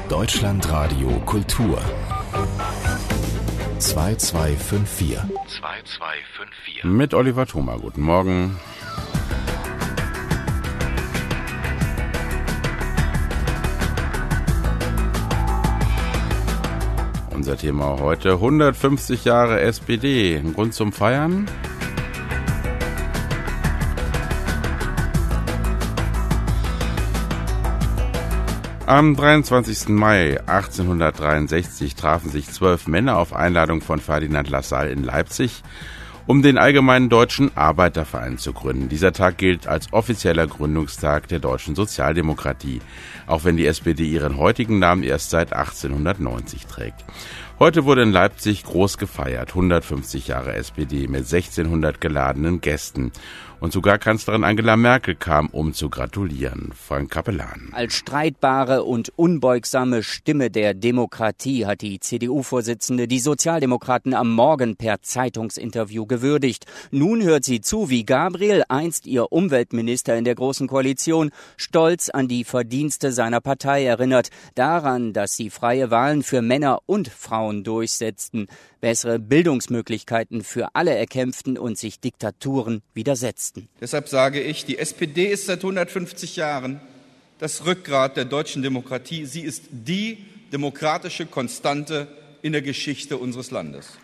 Deutschlandradio Kultur 2254. Mit Oliver Thoma. Guten Morgen. Unser Thema heute: 150 Jahre SPD. Ein Grund zum Feiern? Am 23. Mai 1863 trafen sich 12 Männer auf Einladung von Ferdinand Lassalle in Leipzig, um den Allgemeinen Deutschen Arbeiterverein zu gründen. Dieser Tag gilt als offizieller Gründungstag der deutschen Sozialdemokratie, auch wenn die SPD ihren heutigen Namen erst seit 1890 trägt. Heute wurde in Leipzig groß gefeiert, 150 Jahre SPD mit 1600 geladenen Gästen. Und sogar Kanzlerin Angela Merkel kam, um zu gratulieren. Frank Kapellan. Als streitbare und unbeugsame Stimme der Demokratie hat die CDU-Vorsitzende die Sozialdemokraten am Morgen per Zeitungsinterview gewürdigt. Nun hört sie zu, wie Gabriel, einst ihr Umweltminister in der Großen Koalition, stolz an die Verdienste seiner Partei erinnert. Daran, dass sie freie Wahlen für Männer und Frauen durchsetzten, bessere Bildungsmöglichkeiten für alle erkämpften und sich Diktaturen widersetzten. Deshalb sage ich, die SPD ist seit 150 Jahren das Rückgrat der deutschen Demokratie. Sie ist die demokratische Konstante in der Geschichte unseres Landes.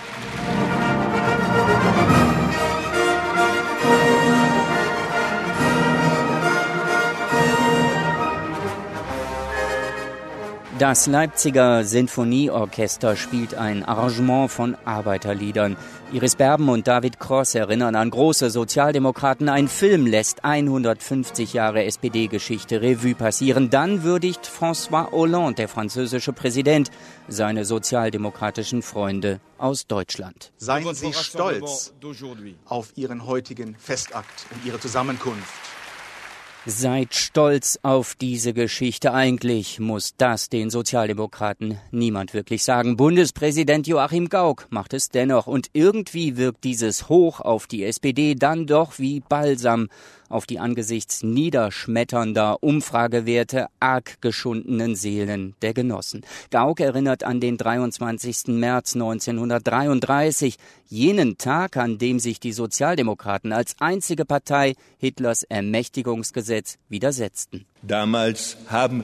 Das Leipziger Sinfonieorchester spielt ein Arrangement von Arbeiterliedern. Iris Berben und David Cross erinnern an große Sozialdemokraten. Ein Film lässt 150 Jahre SPD-Geschichte Revue passieren. Dann würdigt François Hollande, der französische Präsident, seine sozialdemokratischen Freunde aus Deutschland. Seien Sie stolz auf Ihren heutigen Festakt und Ihre Zusammenkunft. Seid stolz auf diese Geschichte. Eigentlich muss das den Sozialdemokraten niemand wirklich sagen. Bundespräsident Joachim Gauck macht es dennoch. Und irgendwie wirkt dieses Hoch auf die SPD dann doch wie Balsam auf die angesichts niederschmetternder Umfragewerte arg geschundenen Seelen der Genossen. Gauck erinnert an den 23. März 1933, jenen Tag, an dem sich die Sozialdemokraten als einzige Partei Hitlers Ermächtigungsgesetz widersetzten. Damals haben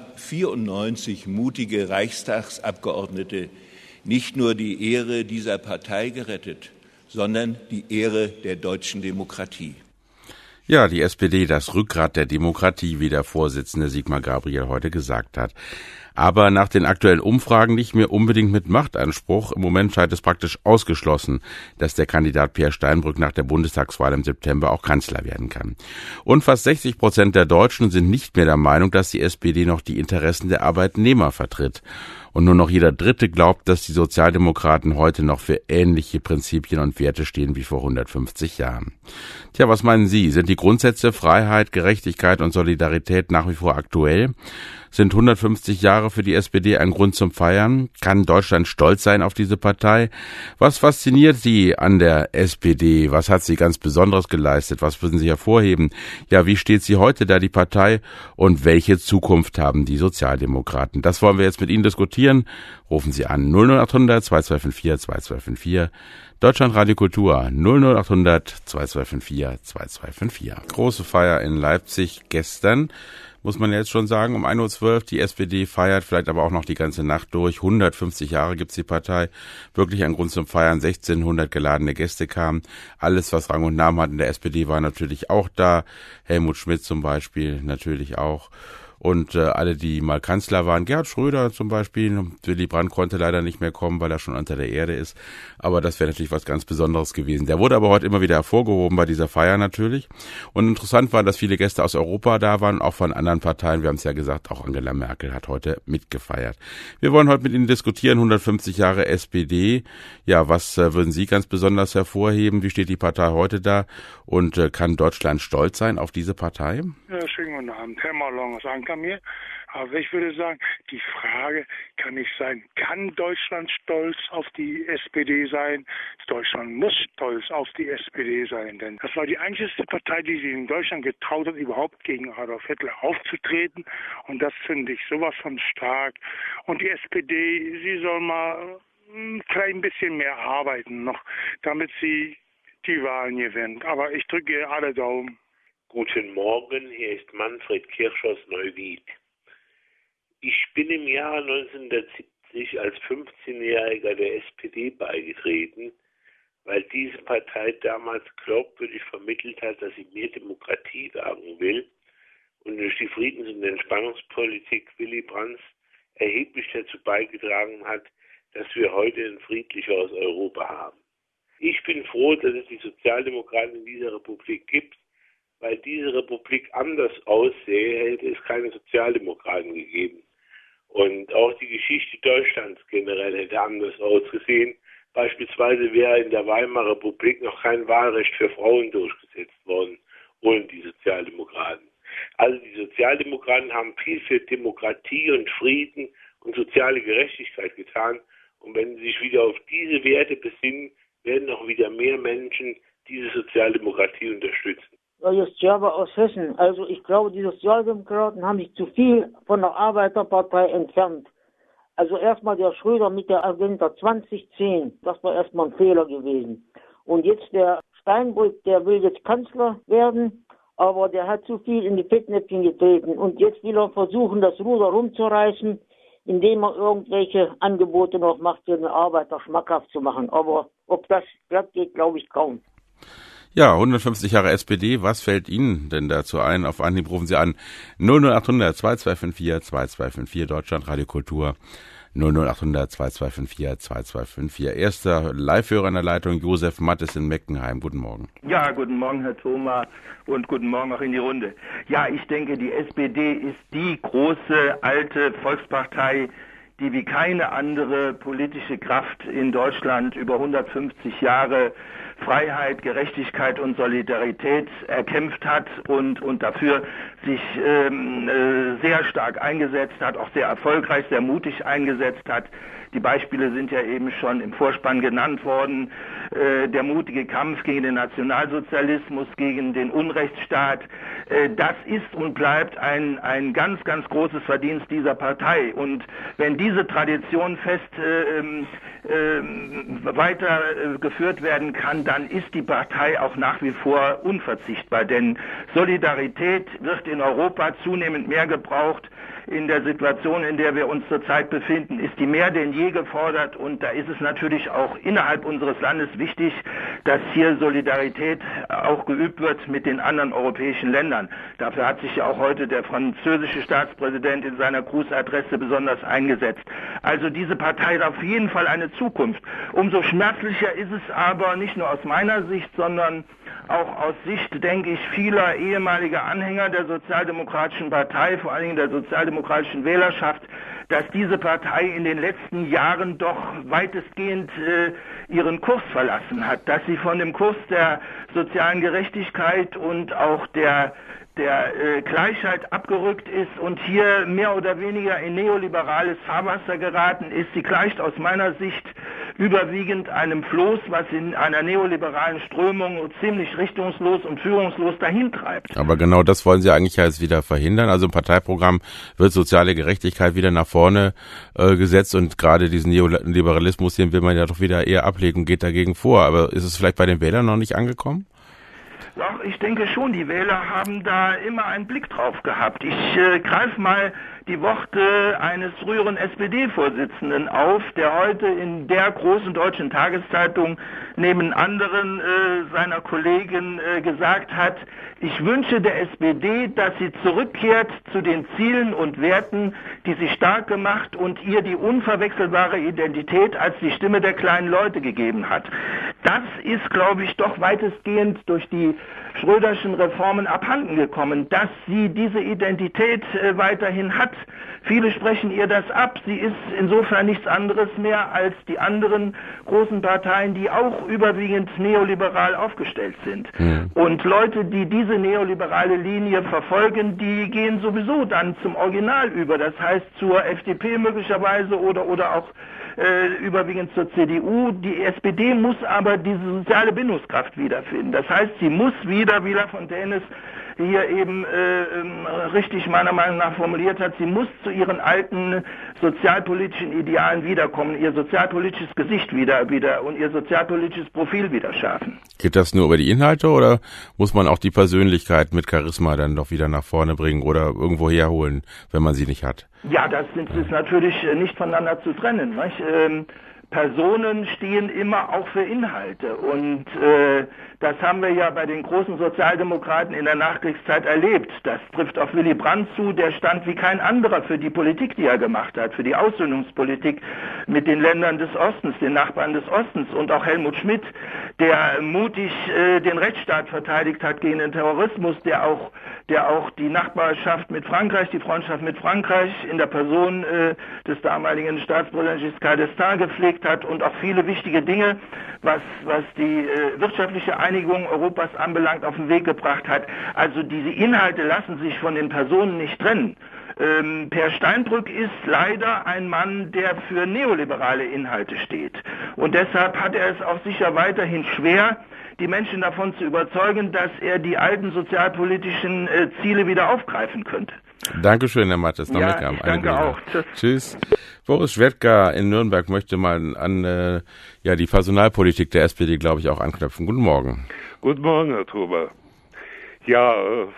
94 mutige Reichstagsabgeordnete nicht nur die Ehre dieser Partei gerettet, sondern die Ehre der deutschen Demokratie. Ja, die SPD, das Rückgrat der Demokratie, wie der Vorsitzende Sigmar Gabriel heute gesagt hat. Aber nach den aktuellen Umfragen nicht mehr unbedingt mit Machtanspruch. Im Moment scheint es praktisch ausgeschlossen, dass der Kandidat Peer Steinbrück nach der Bundestagswahl im September auch Kanzler werden kann. Und fast 60% der Deutschen sind nicht mehr der Meinung, dass die SPD noch die Interessen der Arbeitnehmer vertritt. Und nur noch jeder Dritte glaubt, dass die Sozialdemokraten heute noch für ähnliche Prinzipien und Werte stehen wie vor 150 Jahren. Tja, was meinen Sie? Sind die Grundsätze Freiheit, Gerechtigkeit und Solidarität nach wie vor aktuell? Sind 150 Jahre für die SPD ein Grund zum Feiern? Kann Deutschland stolz sein auf diese Partei? Was fasziniert Sie an der SPD? Was hat sie ganz Besonderes geleistet? Was würden Sie hervorheben? Ja, wie steht sie heute da, die Partei? Und welche Zukunft haben die Sozialdemokraten? Das wollen wir jetzt mit Ihnen diskutieren. Rufen Sie an 00800 2254 2254. Deutschlandradio Kultur 00800 2254 2254. Große Feier in Leipzig gestern. Muss man jetzt schon sagen, um 1.12 Uhr, die SPD feiert, vielleicht aber auch noch die ganze Nacht durch. 150 Jahre gibt's die Partei. Wirklich ein Grund zum Feiern. 1600 geladene Gäste kamen. Alles, was Rang und Namen hat in der SPD, war natürlich auch da. Helmut Schmidt zum Beispiel natürlich auch. Und alle, die mal Kanzler waren, Gerhard Schröder zum Beispiel, Willy Brandt konnte leider nicht mehr kommen, weil er schon unter der Erde ist. Aber das wäre natürlich was ganz Besonderes gewesen. Der wurde aber heute immer wieder hervorgehoben bei dieser Feier natürlich. Und interessant war, dass viele Gäste aus Europa da waren, auch von anderen Parteien. Wir haben es ja gesagt, auch Angela Merkel hat heute mitgefeiert. Wir wollen heute mit Ihnen diskutieren, 150 Jahre SPD. Ja, was würden Sie ganz besonders hervorheben? Wie steht die Partei heute da? Und kann Deutschland stolz sein auf diese Partei? Ja, schönen guten Abend. Herr Malong aus Ankermeer. Aber ich würde sagen, die Frage kann nicht sein, kann Deutschland stolz auf die SPD sein? Deutschland muss stolz auf die SPD sein, denn das war die einzige Partei, die sich in Deutschland getraut hat, überhaupt gegen Adolf Hitler aufzutreten. Und das finde ich sowas von stark. Und die SPD, sie soll mal ein klein bisschen mehr arbeiten noch, damit sie die Wahlen gewinnt. Aber ich drücke ihr alle Daumen. Guten Morgen, hier ist Manfred Kirsch aus Neuwied. Ich bin im Jahre 1970 als 15-Jähriger der SPD beigetreten, weil diese Partei damals glaubwürdig vermittelt hat, dass sie mehr Demokratie wagen will und durch die Friedens- und Entspannungspolitik Willy Brandts erheblich dazu beigetragen hat, dass wir heute ein friedlicheres Europa haben. Ich bin froh, dass es die Sozialdemokraten in dieser Republik gibt, weil diese Republik anders aussähe, hätte es keine Sozialdemokraten gegeben. Und auch die Geschichte Deutschlands generell hätte anders ausgesehen. Beispielsweise wäre in der Weimarer Republik noch kein Wahlrecht für Frauen durchgesetzt worden, ohne die Sozialdemokraten. Also die Sozialdemokraten haben viel für Demokratie und Frieden und soziale Gerechtigkeit getan. Und wenn sie sich wieder auf diese Werte besinnen, werden auch wieder mehr Menschen diese Sozialdemokratie unterstützen. Just Java aus Hessen. Also ich glaube, die Sozialdemokraten haben sich zu viel von der Arbeiterpartei entfernt. Also erstmal der Schröder mit der Agenda 2010, das war erstmal ein Fehler gewesen. Und jetzt der Steinbrück, der will jetzt Kanzler werden, aber der hat zu viel in die Fettnäpfchen getreten. Und jetzt will er versuchen, das Ruder rumzureißen, indem er irgendwelche Angebote noch macht, für den Arbeiter schmackhaft zu machen. Aber ob das glatt geht, glaube ich kaum. Ja, 150 Jahre SPD, was fällt Ihnen denn dazu ein? Auf Anhieb rufen Sie an 00800 2254 2254 Deutschland Radio Kultur 00800 2254 2254. Erster Live-Hörer in der Leitung, Josef Mattes in Meckenheim. Guten Morgen. Ja, guten Morgen, Herr Thoma, und guten Morgen auch in die Runde. Ja, ich denke, die SPD ist die große, alte Volkspartei, die wie keine andere politische Kraft in Deutschland über 150 Jahre Freiheit, Gerechtigkeit und Solidarität erkämpft hat und dafür sich sehr stark eingesetzt hat, auch sehr erfolgreich, sehr mutig eingesetzt hat. Die Beispiele sind ja eben schon im Vorspann genannt worden. Der mutige Kampf gegen den Nationalsozialismus, gegen den Unrechtsstaat, das ist und bleibt ein ganz, ganz großes Verdienst dieser Partei. Und wenn diese Tradition weitergeführt werden kann, dann ist die Partei auch nach wie vor unverzichtbar. Denn Solidarität wird in Europa zunehmend mehr gebraucht. In der Situation, in der wir uns zurzeit befinden, ist die mehr denn je gefordert, und da ist es natürlich auch innerhalb unseres Landes wichtig, dass hier Solidarität auch geübt wird mit den anderen europäischen Ländern. Dafür hat sich ja auch heute der französische Staatspräsident in seiner Grußadresse besonders eingesetzt. Also diese Partei hat auf jeden Fall eine Zukunft. Umso schmerzlicher ist es aber, nicht nur aus meiner Sicht, sondern auch aus Sicht, denke ich, vieler ehemaliger Anhänger der Sozialdemokratischen Partei, vor allen Dingen der sozialdemokratischen Wählerschaft, dass diese Partei in den letzten Jahren doch weitestgehend ihren Kurs verlassen hat, dass sie von dem Kurs der sozialen Gerechtigkeit und auch der Gleichheit abgerückt ist und hier mehr oder weniger in neoliberales Fahrwasser geraten ist. Sie gleicht aus meiner Sicht überwiegend einem Floß, was in einer neoliberalen Strömung ziemlich richtungslos und führungslos dahintreibt. Aber genau das wollen Sie eigentlich jetzt wieder verhindern. Also im Parteiprogramm wird soziale Gerechtigkeit wieder nach vorne gesetzt, und gerade diesen Neoliberalismus, den will man ja doch wieder eher ablegen, geht dagegen vor. Aber ist es vielleicht bei den Wählern noch nicht angekommen? Doch, ich denke schon, die Wähler haben da immer einen Blick drauf gehabt. Ich greife mal die Worte eines früheren SPD-Vorsitzenden auf, der heute in der großen deutschen Tageszeitung neben anderen seiner Kollegen gesagt hat: Ich wünsche der SPD, dass sie zurückkehrt zu den Zielen und Werten, die sie stark gemacht und ihr die unverwechselbare Identität als die Stimme der kleinen Leute gegeben hat. Das ist, glaube ich, doch weitestgehend durch die Schröderschen Reformen abhanden gekommen, dass sie diese Identität weiterhin hat. Viele sprechen ihr das ab. Sie ist insofern nichts anderes mehr als die anderen großen Parteien, die auch überwiegend neoliberal aufgestellt sind. Und Leute, die diese neoliberale Linie verfolgen, die gehen sowieso dann zum Original über. Das heißt zur FDP möglicherweise oder auch überwiegend zur CDU. Die SPD muss aber diese soziale Bindungskraft wiederfinden. Das heißt, sie muss wieder, wie Lafontaine hier eben richtig meiner Meinung nach formuliert hat, sie muss zu ihren alten sozialpolitischen Idealen wiederkommen, ihr sozialpolitisches Gesicht wieder und ihr sozialpolitisches Profil wieder schärfen. Geht das nur über die Inhalte oder muss man auch die Persönlichkeit mit Charisma dann doch wieder nach vorne bringen oder irgendwo herholen, wenn man sie nicht hat? Ja, das ist natürlich nicht voneinander zu trennen. Nicht? Personen stehen immer auch für Inhalte und das haben wir ja bei den großen Sozialdemokraten in der Nachkriegszeit erlebt. Das trifft auf Willy Brandt zu, der stand wie kein anderer für die Politik, die er gemacht hat, für die Aussöhnungspolitik mit den Ländern des Ostens, den Nachbarn des Ostens und auch Helmut Schmidt, der mutig den Rechtsstaat verteidigt hat gegen den Terrorismus, der auch die Nachbarschaft mit Frankreich, die Freundschaft mit Frankreich in der Person des damaligen Staatspräsidenten Giscard d'Estaing gepflegt hat und auch viele wichtige Dinge, was die wirtschaftliche Einigung Europas anbelangt, auf den Weg gebracht hat. Also diese Inhalte lassen sich von den Personen nicht trennen. Per Steinbrück ist leider ein Mann, der für neoliberale Inhalte steht. Und deshalb hat er es auch sicher weiterhin schwer, die Menschen davon zu überzeugen, dass er die alten sozialpolitischen Ziele wieder aufgreifen könnte. Dankeschön, Herr Mattes. Ja, ich danke auch. Tschüss. Boris Schwedka in Nürnberg möchte mal an die Personalpolitik der SPD, glaube ich, auch anknüpfen. Guten Morgen. Guten Morgen, Herr Truber. Ja,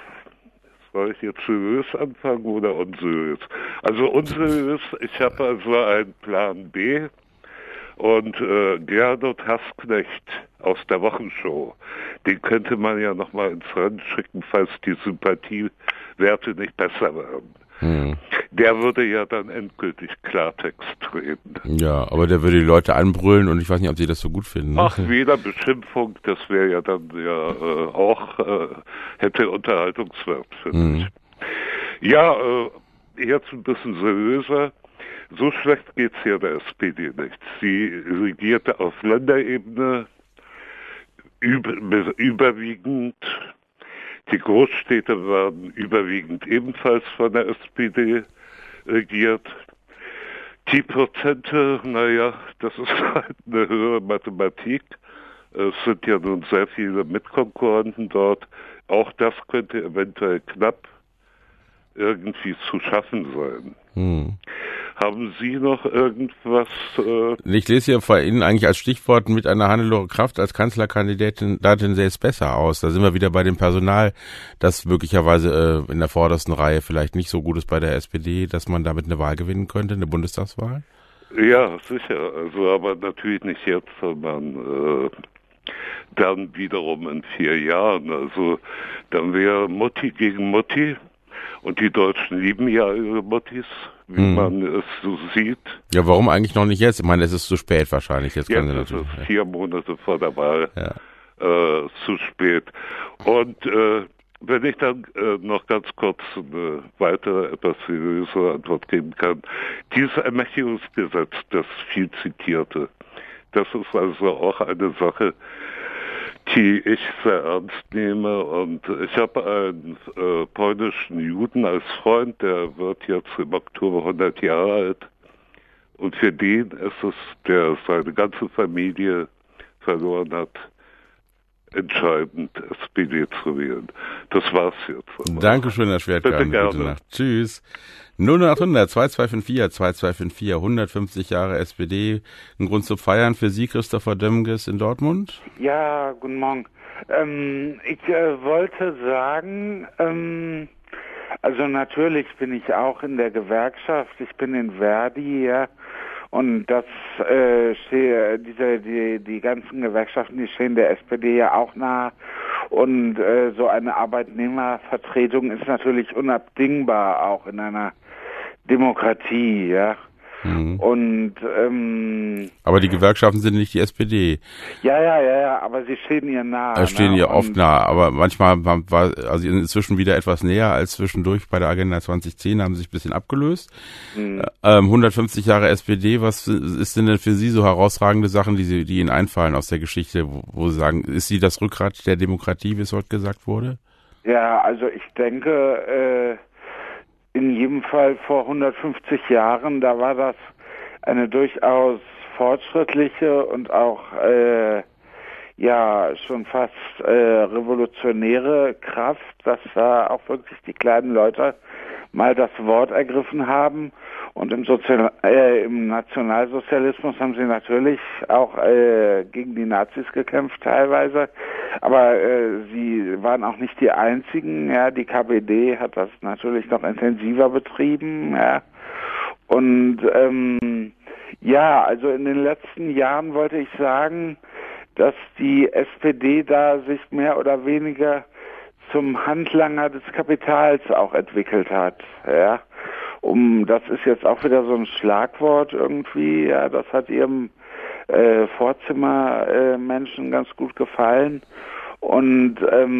soll ich jetzt seriös anfangen oder unseriös? Also unseriös, ich habe also einen Plan B und Gernot Hassknecht aus der Wochenshow, den könnte man ja nochmal ins Rennen schicken, falls die Sympathiewerte nicht besser werden. Der würde ja dann endgültig Klartext reden. Ja, aber der würde die Leute anbrüllen und ich weiß nicht, ob sie das so gut finden. Ach, weder Beschimpfung, das wäre ja dann hätte Unterhaltungswert, finde ich. Ja, jetzt ein bisschen seriöser. So schlecht geht's ja der SPD nicht. Sie regierte auf Länderebene überwiegend. Die Großstädte werden überwiegend ebenfalls von der SPD regiert. Die Prozente, das ist halt eine höhere Mathematik. Es sind ja nun sehr viele Mitkonkurrenten dort. Auch das könnte eventuell knapp irgendwie zu schaffen sein. Haben Sie noch irgendwas? Ich lese hier vor Ihnen eigentlich als Stichwort mit einer Hannelore Kraft als Kanzlerkandidatin sähe es besser aus. Da sind wir wieder bei dem Personal, das möglicherweise in der vordersten Reihe vielleicht nicht so gut ist bei der SPD, dass man damit eine Wahl gewinnen könnte, eine Bundestagswahl? Ja, sicher. Also aber natürlich nicht jetzt, sondern dann wiederum in 4 Jahren. Also dann wäre Mutti gegen Mutti. Und die Deutschen lieben ja ihre Muttis, wie man es so sieht. Ja, warum eigentlich noch nicht jetzt? Ich meine, es ist zu spät wahrscheinlich. Jetzt können Sie natürlich. Ist 4 Monate vor der Wahl zu spät. Und wenn ich dann noch ganz kurz eine weitere, etwas seriösere Antwort geben kann. Dieses Ermächtigungsgesetz, das viel zitierte, das ist also auch eine Sache, die ich sehr ernst nehme, und ich habe einen polnischen Juden als Freund, der wird jetzt im Oktober 100 Jahre alt, und für den ist es, der seine ganze Familie verloren hat, entscheidend SPD zu wählen. Das war's jetzt. Dankeschön, Herr Schwedka. Gute Nacht. Tschüss. 0800 2254 2254 150 Jahre SPD. Ein Grund zu feiern für Sie, Christopher Dömges in Dortmund? Ja, guten Morgen. Ich wollte sagen, also natürlich bin ich auch in der Gewerkschaft. Ich bin in Verdi, ja. Und das die ganzen Gewerkschaften, die stehen der SPD ja auch nahe. Und so eine Arbeitnehmervertretung ist natürlich unabdingbar auch in einer Demokratie, ja. Und aber die Gewerkschaften sind nicht die SPD. Ja, aber sie stehen ihr nahe. Stehen ihr oft nahe, aber manchmal also inzwischen wieder etwas näher als zwischendurch bei der Agenda 2010, haben sie sich ein bisschen abgelöst. 150 Jahre SPD, was ist denn für Sie so herausragende Sachen, die Ihnen einfallen aus der Geschichte, wo Sie sagen, ist sie das Rückgrat der Demokratie, wie es heute gesagt wurde? Ja, also ich denke, in jedem Fall vor 150 Jahren, da war das eine durchaus fortschrittliche und auch schon fast revolutionäre Kraft, dass da auch wirklich die kleinen Leute mal das Wort ergriffen haben. Und im Nationalsozialismus haben sie natürlich auch gegen die Nazis gekämpft teilweise, aber sie waren auch nicht die einzigen. Ja, die KPD hat das natürlich noch intensiver betrieben. Ja. Und also in den letzten Jahren wollte ich sagen, dass die SPD da sich mehr oder weniger zum Handlanger des Kapitals auch entwickelt hat. Ja. Das ist jetzt auch wieder so ein Schlagwort irgendwie, ja, das hat ihrem Vorzimmermenschen ganz gut gefallen. Und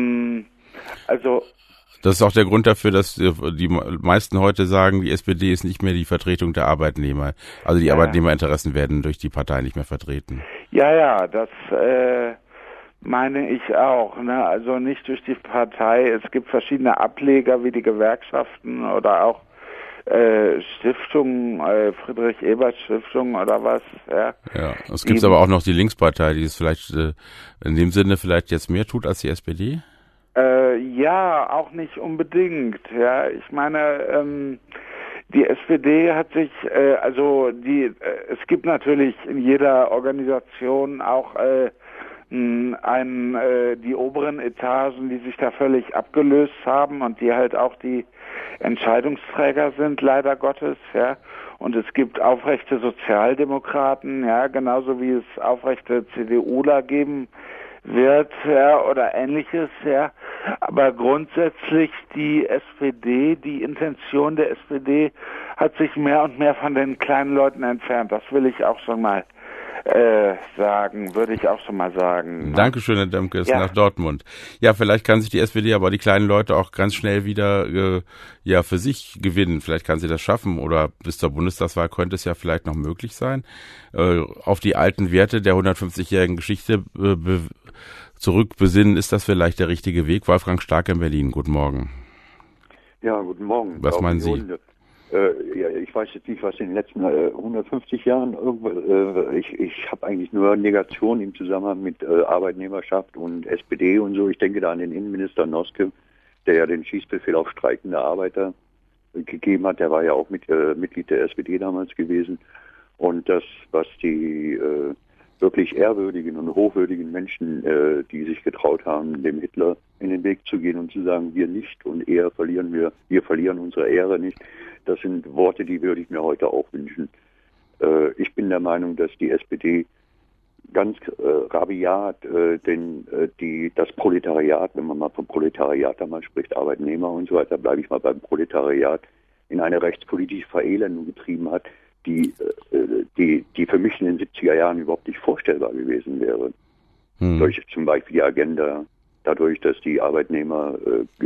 das ist auch der Grund dafür, dass die meisten heute sagen, die SPD ist nicht mehr die Vertretung der Arbeitnehmer. Also die Arbeitnehmerinteressen werden durch die Partei nicht mehr vertreten. Ja, das meine ich auch. Ne? Also nicht durch die Partei. Es gibt verschiedene Ableger wie die Gewerkschaften oder auch Stiftungen, Friedrich-Ebert-Stiftung oder was. Ja, es gibt aber auch noch die Linkspartei, die es vielleicht in dem Sinne vielleicht jetzt mehr tut als die SPD? Auch nicht unbedingt. Ja, ich meine, die SPD hat sich, es gibt natürlich in jeder Organisation auch die oberen Etagen, die sich da völlig abgelöst haben und die halt auch die Entscheidungsträger sind, leider Gottes, ja. Und es gibt aufrechte Sozialdemokraten, ja, genauso wie es aufrechte CDUler geben wird, ja, oder ähnliches, ja. Aber grundsätzlich die SPD, die Intention der SPD hat sich mehr und mehr von den kleinen Leuten entfernt. Das will ich auch schon mal würde ich auch schon mal sagen. Dankeschön, Herr Demkes, nach Dortmund. Ja, vielleicht kann sich die SPD, aber die kleinen Leute auch ganz schnell wieder für sich gewinnen. Vielleicht kann sie das schaffen oder bis zur Bundestagswahl könnte es ja vielleicht noch möglich sein. Auf die alten Werte der 150-jährigen Geschichte zurückbesinnen, ist das vielleicht der richtige Weg? Wolfgang Stark in Berlin, guten Morgen. Ja, guten Morgen. Was meinen Sie? Ich weiß jetzt nicht, was in den letzten 150 Jahren ich habe eigentlich nur Negation im Zusammenhang mit Arbeitnehmerschaft und SPD und so. Ich denke da an den Innenminister Noske, der ja den Schießbefehl auf streikende Arbeiter gegeben hat. Der war ja auch Mitglied der SPD damals gewesen. Und das, was die wirklich ehrwürdigen und hochwürdigen Menschen, die sich getraut haben, dem Hitler in den Weg zu gehen und zu sagen, wir nicht und wir verlieren unsere Ehre nicht. Das sind Worte, die würde ich mir heute auch wünschen. Ich bin der Meinung, dass die SPD ganz rabiat das Proletariat, wenn man mal vom Proletariat einmal spricht, Arbeitnehmer und so weiter, bleibe ich mal beim Proletariat, in eine rechtspolitische Verelendung getrieben hat, die für mich in den 70er Jahren überhaupt nicht vorstellbar gewesen wäre. Durch zum Beispiel die Agenda, dadurch, dass die Arbeitnehmer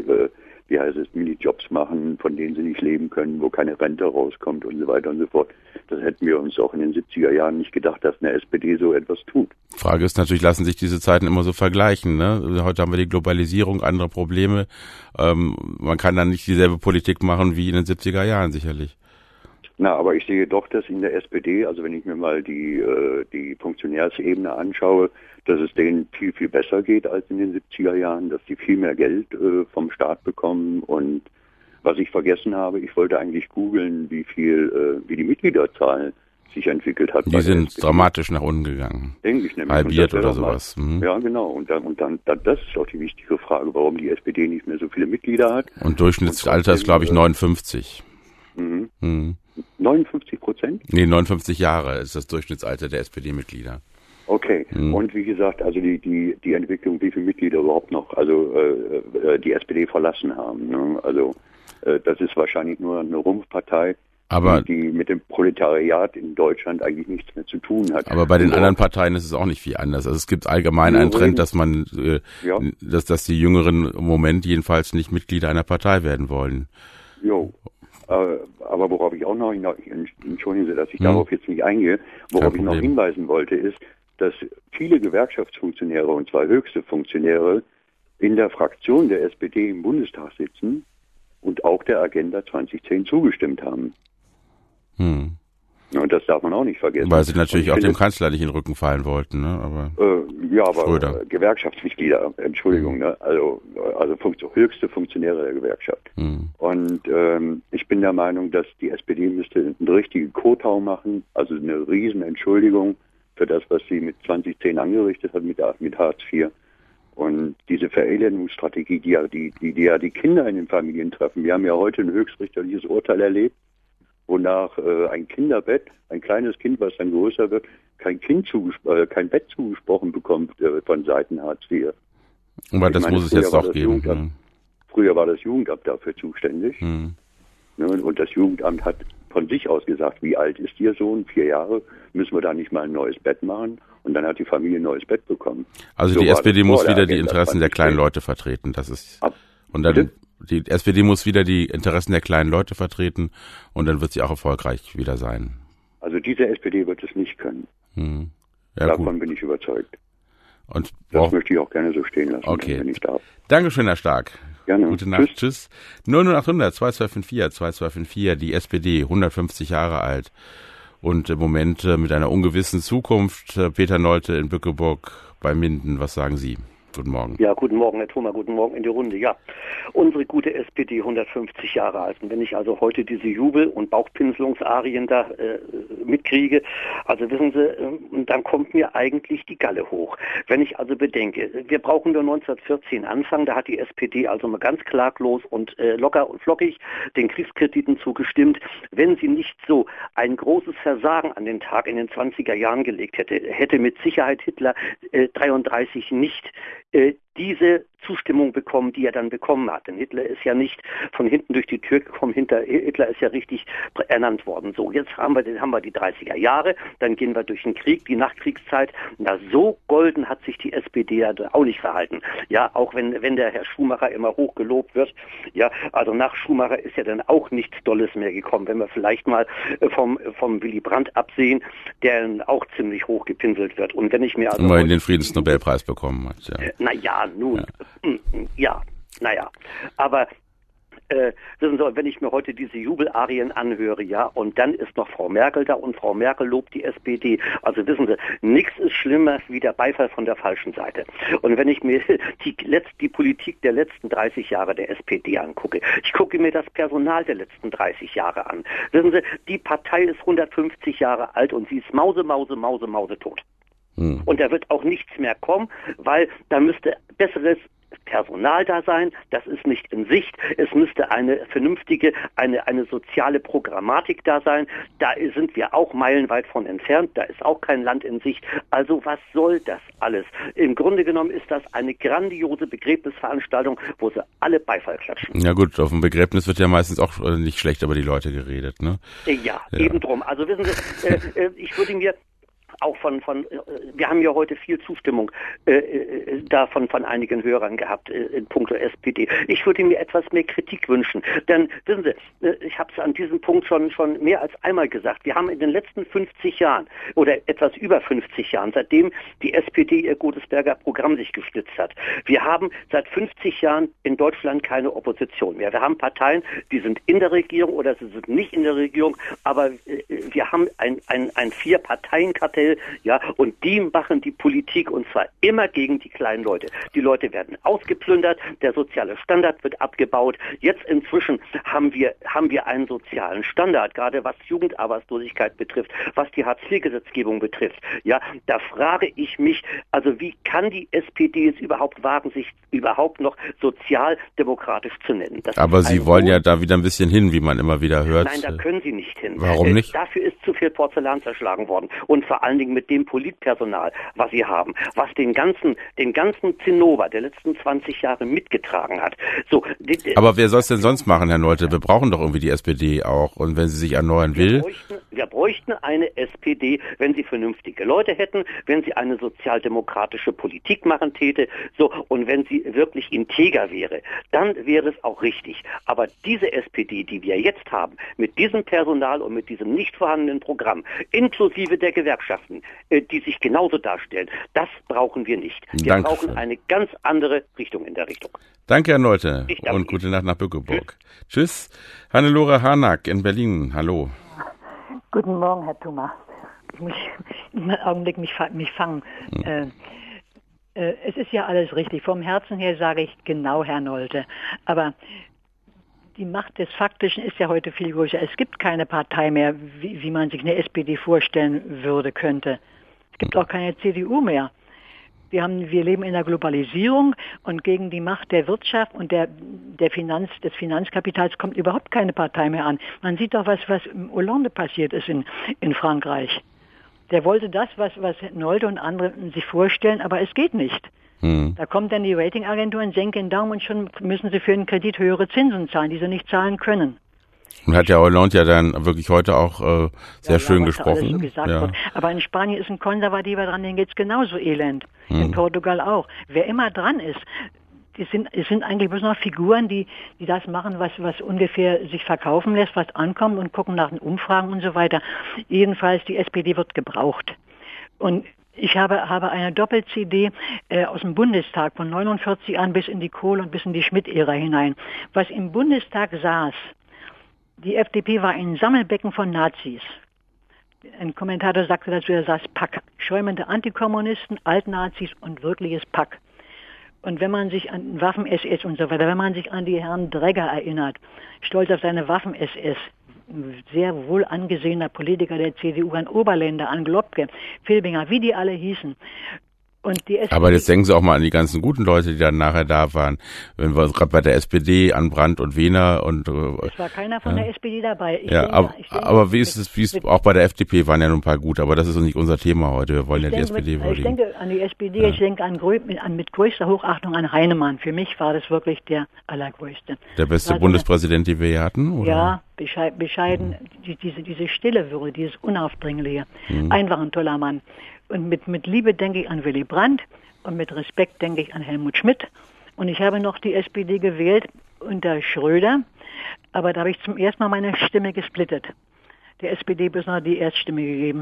Minijobs machen, von denen sie nicht leben können, wo keine Rente rauskommt und so weiter und so fort. Das hätten wir uns auch in den 70er Jahren nicht gedacht, dass eine SPD so etwas tut. Frage ist natürlich, lassen sich diese Zeiten immer so vergleichen, ne? Heute haben wir die Globalisierung, andere Probleme. Man kann dann nicht dieselbe Politik machen wie in den 70er Jahren sicherlich. Na, aber ich sehe doch, dass in der SPD, also wenn ich mir mal die Funktionärsebene anschaue, dass es denen viel, viel besser geht als in den 70er Jahren, dass die viel mehr Geld vom Staat bekommen. Und was ich vergessen habe, ich wollte eigentlich googeln, wie die Mitgliederzahl sich entwickelt hat. Die sind dramatisch nach unten gegangen. Denke ich nämlich. Halbiert oder sowas. Ja, genau. Und dann, das ist auch die wichtige Frage, warum die SPD nicht mehr so viele Mitglieder hat. Und Durchschnittsalter ist, glaube ich, 59. 59%? Nee, 59 Jahre ist das Durchschnittsalter der SPD-Mitglieder. Okay. Und wie gesagt, also die Entwicklung, wie viele Mitglieder überhaupt noch, die SPD verlassen haben. Ne? Also das ist wahrscheinlich nur eine Rumpfpartei, aber die mit dem Proletariat in Deutschland eigentlich nichts mehr zu tun hat. Aber bei den anderen Parteien ist es auch nicht viel anders. Also es gibt allgemein einen Trend, dass man, dass die Jüngeren im Moment jedenfalls nicht Mitglieder einer Partei werden wollen. Jo. Aber worauf ich auch noch, entschuldigen Sie, dass ich darauf jetzt nicht eingehe, worauf ich noch hinweisen wollte, ist, dass viele Gewerkschaftsfunktionäre, und zwar höchste Funktionäre, in der Fraktion der SPD im Bundestag sitzen und auch der Agenda 2010 zugestimmt haben. Und das darf man auch nicht vergessen. Weil sie natürlich auch dem Kanzler nicht in den Rücken fallen wollten, ne? Aber aber Gewerkschaftsmitglieder, Entschuldigung, ne? Also höchste Funktionäre der Gewerkschaft. Und ich bin der Meinung, dass die SPD müsste eine richtige Kotau machen, also eine riesen Entschuldigung für das, was sie mit 2010 angerichtet hat, mit Hartz IV. Und diese Verelendungsstrategie, die die Kinder in den Familien treffen. Wir haben ja heute ein höchstrichterliches Urteil erlebt, wonach ein Kinderbett, ein kleines Kind, was dann größer wird, kein Bett zugesprochen bekommt von Seiten Hartz IV. Aber das muss es jetzt doch geben. Früher war das Jugendamt dafür zuständig. Und das Jugendamt hat von sich aus gesagt, wie alt ist Ihr Sohn? 4 Jahre, müssen wir da nicht mal ein neues Bett machen? Und dann hat die Familie ein neues Bett bekommen. Also die SPD muss wieder die Interessen der kleinen Leute vertreten. Das ist und dann die SPD muss wieder die Interessen der kleinen Leute vertreten und dann wird sie auch erfolgreich wieder sein. Also diese SPD wird es nicht können. Ja, davon bin ich überzeugt. Und das möchte ich auch gerne so stehen lassen, okay, wenn ich darf. Dankeschön, Herr Stark. Gerne. Gute Nacht. Tschüss. 00800 2254, die SPD, 150 Jahre alt und im Moment mit einer ungewissen Zukunft. Peter Nolte in Bückeburg bei Minden, was sagen Sie? Guten Morgen. Ja, guten Morgen, Herr Thoma, guten Morgen in die Runde. Ja, unsere gute SPD, 150 Jahre alt. Und wenn ich also heute diese Jubel- und Bauchpinselungsarien da mitkriege, also wissen Sie, dann kommt mir eigentlich die Galle hoch. Wenn ich also bedenke, wir brauchen nur 1914 anfangen, da hat die SPD also mal ganz klaglos und locker und flockig den Kriegskrediten zugestimmt. Wenn sie nicht so ein großes Versagen an den Tag in den 20er Jahren gelegt hätte, hätte mit Sicherheit Hitler 33 nicht diese Zustimmung bekommen, die er dann bekommen hat. Denn Hitler ist ja nicht von hinten durch die Tür gekommen, Hitler ist ja richtig ernannt worden. So, jetzt haben wir die 30er Jahre, dann gehen wir durch den Krieg, die Nachkriegszeit. Na, so golden hat sich die SPD ja auch nicht verhalten. Ja, auch wenn der Herr Schumacher immer hoch gelobt wird. Ja, also nach Schumacher ist ja dann auch nichts Dolles mehr gekommen. Wenn wir vielleicht mal vom Willy Brandt absehen, der auch ziemlich hoch gepinselt wird. Und wenn ich mir also immerhin den Friedensnobelpreis bekommen hat. Ja. Aber wissen Sie, wenn ich mir heute diese Jubelarien anhöre, ja, und dann ist noch Frau Merkel da und Frau Merkel lobt die SPD. Also wissen Sie, nichts ist schlimmer wie der Beifall von der falschen Seite. Und wenn ich mir die Politik der letzten 30 Jahre der SPD angucke, ich gucke mir das Personal der letzten 30 Jahre an. Wissen Sie, die Partei ist 150 Jahre alt und sie ist mausetot. Und da wird auch nichts mehr kommen, weil da müsste besseres Personal da sein, das ist nicht in Sicht, es müsste eine vernünftige, eine soziale Programmatik da sein, da sind wir auch meilenweit von entfernt, da ist auch kein Land in Sicht, also was soll das alles? Im Grunde genommen ist das eine grandiose Begräbnisveranstaltung, wo sie alle Beifall klatschen. Ja gut, auf dem Begräbnis wird ja meistens auch nicht schlecht über die Leute geredet, ne? Ja, eben drum, also wissen Sie, ich würde mir auch wir haben ja heute viel Zustimmung davon von einigen Hörern gehabt in puncto SPD. Ich würde mir etwas mehr Kritik wünschen, denn wissen Sie, ich habe es an diesem Punkt schon mehr als einmal gesagt. Wir haben in den letzten 50 Jahren oder etwas über 50 Jahren, seitdem die SPD ihr Godesberger Programm sich gestützt hat, wir haben seit 50 Jahren in Deutschland keine Opposition mehr. Wir haben Parteien, die sind in der Regierung oder sie sind nicht in der Regierung, aber wir haben ein 4-Parteien-Kartell, ja, und die machen die Politik und zwar immer gegen die kleinen Leute. Die Leute werden ausgeplündert, der soziale Standard wird abgebaut. Jetzt inzwischen haben wir einen sozialen Standard, gerade was Jugendarbeitslosigkeit betrifft, was die Hartz-IV-Gesetzgebung betrifft. Ja, da frage ich mich, also wie kann die SPD es überhaupt wagen, sich überhaupt noch sozialdemokratisch zu nennen? Aber Sie wollen ja da wieder ein bisschen hin, wie man immer wieder hört. Nein, da können Sie nicht hin. Warum nicht? Dafür ist zu viel Porzellan zerschlagen worden. Und vor allen allen Dingen mit dem Politpersonal, was sie haben, was den ganzen Zinnober der letzten 20 Jahre mitgetragen hat. So, aber wer soll es denn sonst machen, Herr Nolte? Wir brauchen doch irgendwie die SPD auch. Und wenn sie sich erneuern will? Wir bräuchten eine SPD, wenn sie vernünftige Leute hätten, wenn sie eine sozialdemokratische Politik machen täte, so, und wenn sie wirklich integer wäre, dann wäre es auch richtig. Aber diese SPD, die wir jetzt haben, mit diesem Personal und mit diesem nicht vorhandenen Programm, inklusive der Gewerkschaften, die sich genauso darstellen, das brauchen wir nicht. Wir brauchen eine ganz andere Richtung in der Richtung. Danke, Herr Nolte, und gute Nacht nach Bückeburg. Tschüss. Hannelore Harnack in Berlin, hallo. Guten Morgen, Herr Thoma. Ich muss einen Augenblick mich fangen. Es ist ja alles richtig. Vom Herzen her sage ich genau, Herr Nolte. Aber die Macht des Faktischen ist ja heute viel größer. Es gibt keine Partei mehr, wie man sich eine SPD vorstellen könnte. Es gibt auch keine CDU mehr. Wir leben in der Globalisierung und gegen die Macht der Wirtschaft und des Finanzkapitals kommt überhaupt keine Partei mehr an. Man sieht doch, was im Hollande passiert ist in Frankreich. Der wollte das, was Nolte und andere sich vorstellen, aber es geht nicht. Da kommt dann die Ratingagentur, senken den Daumen und schon müssen sie für einen Kredit höhere Zinsen zahlen, die sie nicht zahlen können. Und hat ja Hollande ja dann wirklich heute auch sehr schön gesprochen. So gesagt wird. Aber in Spanien ist ein Konservativer dran, denen geht's genauso elend. In Portugal auch. Wer immer dran ist, es sind eigentlich bloß noch Figuren, die das machen, was ungefähr sich verkaufen lässt, was ankommt und gucken nach den Umfragen und so weiter. Jedenfalls, die SPD wird gebraucht. Und ich habe eine Doppel-CD aus dem Bundestag von 49 an bis in die Kohl- und bis in die Schmidt-Ära hinein. Was im Bundestag saß, die FDP war ein Sammelbecken von Nazis. Ein Kommentator sagte dazu, er saß Pack. Schäumende Antikommunisten, Altnazis und wirkliches Pack. Und wenn man sich an Waffen-SS und so weiter, wenn man sich an die Herren Dregger erinnert, stolz auf seine Waffen-SS, sehr wohl angesehener Politiker der CDU, an Oberländer, an Globke, Filbinger, wie die alle hießen. Und die SPD, aber jetzt denken Sie auch mal an die ganzen guten Leute, die dann nachher da waren. Wenn wir gerade bei der SPD an Brandt und Wehner und es war keiner von der SPD dabei. Aber wie ist es auch bei der FDP waren ja nur ein paar gut, aber das ist nicht unser Thema heute. Wir wollen ja die SPD würdigen. Ich denke an die SPD, ich denke mit größter Hochachtung an Heinemann. Für mich war das wirklich der allergrößte. Der beste Bundespräsident, den wir hier hatten, oder? Ja, bescheiden, diese stille Würde, dieses Unaufdringliche. Einfach ein toller Mann. Und mit Liebe denke ich an Willy Brandt und mit Respekt denke ich an Helmut Schmidt. Und ich habe noch die SPD gewählt unter Schröder, aber da habe ich zum ersten Mal meine Stimme gesplittet. Der SPD bis noch die Erststimme gegeben.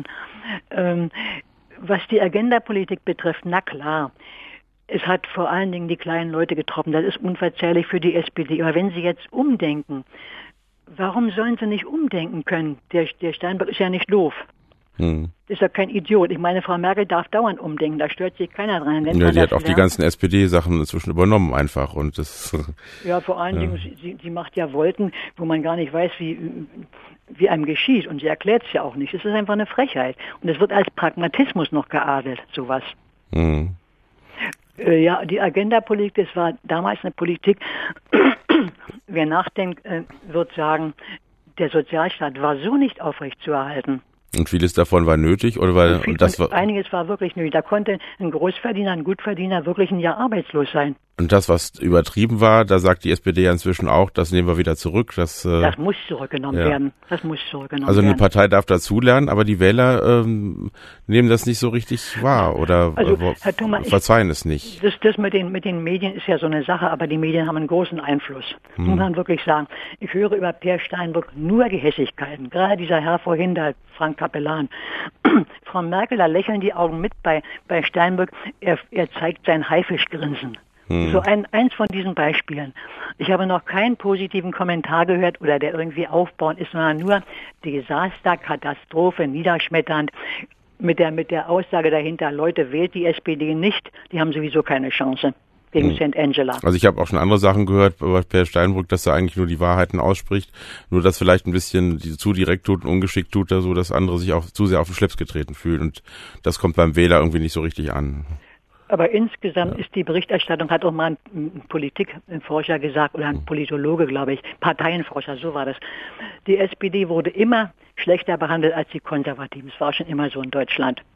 Was die Agendapolitik betrifft, na klar, es hat vor allen Dingen die kleinen Leute getroffen. Das ist unverzeihlich für die SPD. Aber wenn sie jetzt umdenken, warum sollen sie nicht umdenken können? Der Steinbrück ist ja nicht doof. Ist ja kein Idiot. Ich meine, Frau Merkel darf dauernd umdenken, da stört sich keiner dran. Ja, die hat auch die ganzen SPD-Sachen inzwischen übernommen einfach. Und das. Ja, vor allen Dingen, sie macht ja Wolken, wo man gar nicht weiß, wie einem geschieht. Und sie erklärt es ja auch nicht. Es ist einfach eine Frechheit. Und es wird als Pragmatismus noch geadelt, sowas. Ja, die Agendapolitik, das war damals eine Politik, wer nachdenkt, wird sagen, der Sozialstaat war so nicht aufrechtzuerhalten. Und vieles davon war nötig, oder einiges war wirklich nötig. Da konnte ein Großverdiener, ein Gutverdiener wirklich ein Jahr arbeitslos sein. Und das, was übertrieben war, da sagt die SPD ja inzwischen auch, das nehmen wir wieder zurück. Das muss zurückgenommen werden. Das muss zurückgenommen werden. Also eine Partei darf dazulernen, aber die Wähler nehmen das nicht so richtig wahr oder Herr Thomas, verzeihen es nicht. Das mit den Medien ist ja so eine Sache, aber die Medien haben einen großen Einfluss. Muss man wirklich sagen. Ich höre über Peer Steinbrück nur Gehässigkeiten. Gerade dieser Herr vorhin, der Frank Capellan. Frau Merkel, da lächeln die Augen mit bei Steinbrück. Er zeigt sein Haifischgrinsen. So eins von diesen Beispielen. Ich habe noch keinen positiven Kommentar gehört oder der irgendwie aufbauend ist, sondern nur Desaster, Katastrophe, niederschmetternd mit der Aussage dahinter, Leute, wählt die SPD nicht, die haben sowieso keine Chance gegen St. Angela. Also ich habe auch schon andere Sachen gehört über Per Steinbrück, dass er eigentlich nur die Wahrheiten ausspricht, nur dass vielleicht ein bisschen zu direkt tut und ungeschickt tut, so dass andere sich auch zu sehr auf den Schlips getreten fühlen und das kommt beim Wähler irgendwie nicht so richtig an. Aber insgesamt ist die Berichterstattung, hat auch mal ein Politikforscher gesagt, oder ein Politologe, glaube ich, Parteienforscher, so war das. Die SPD wurde immer schlechter behandelt als die Konservativen. Es war schon immer so in Deutschland.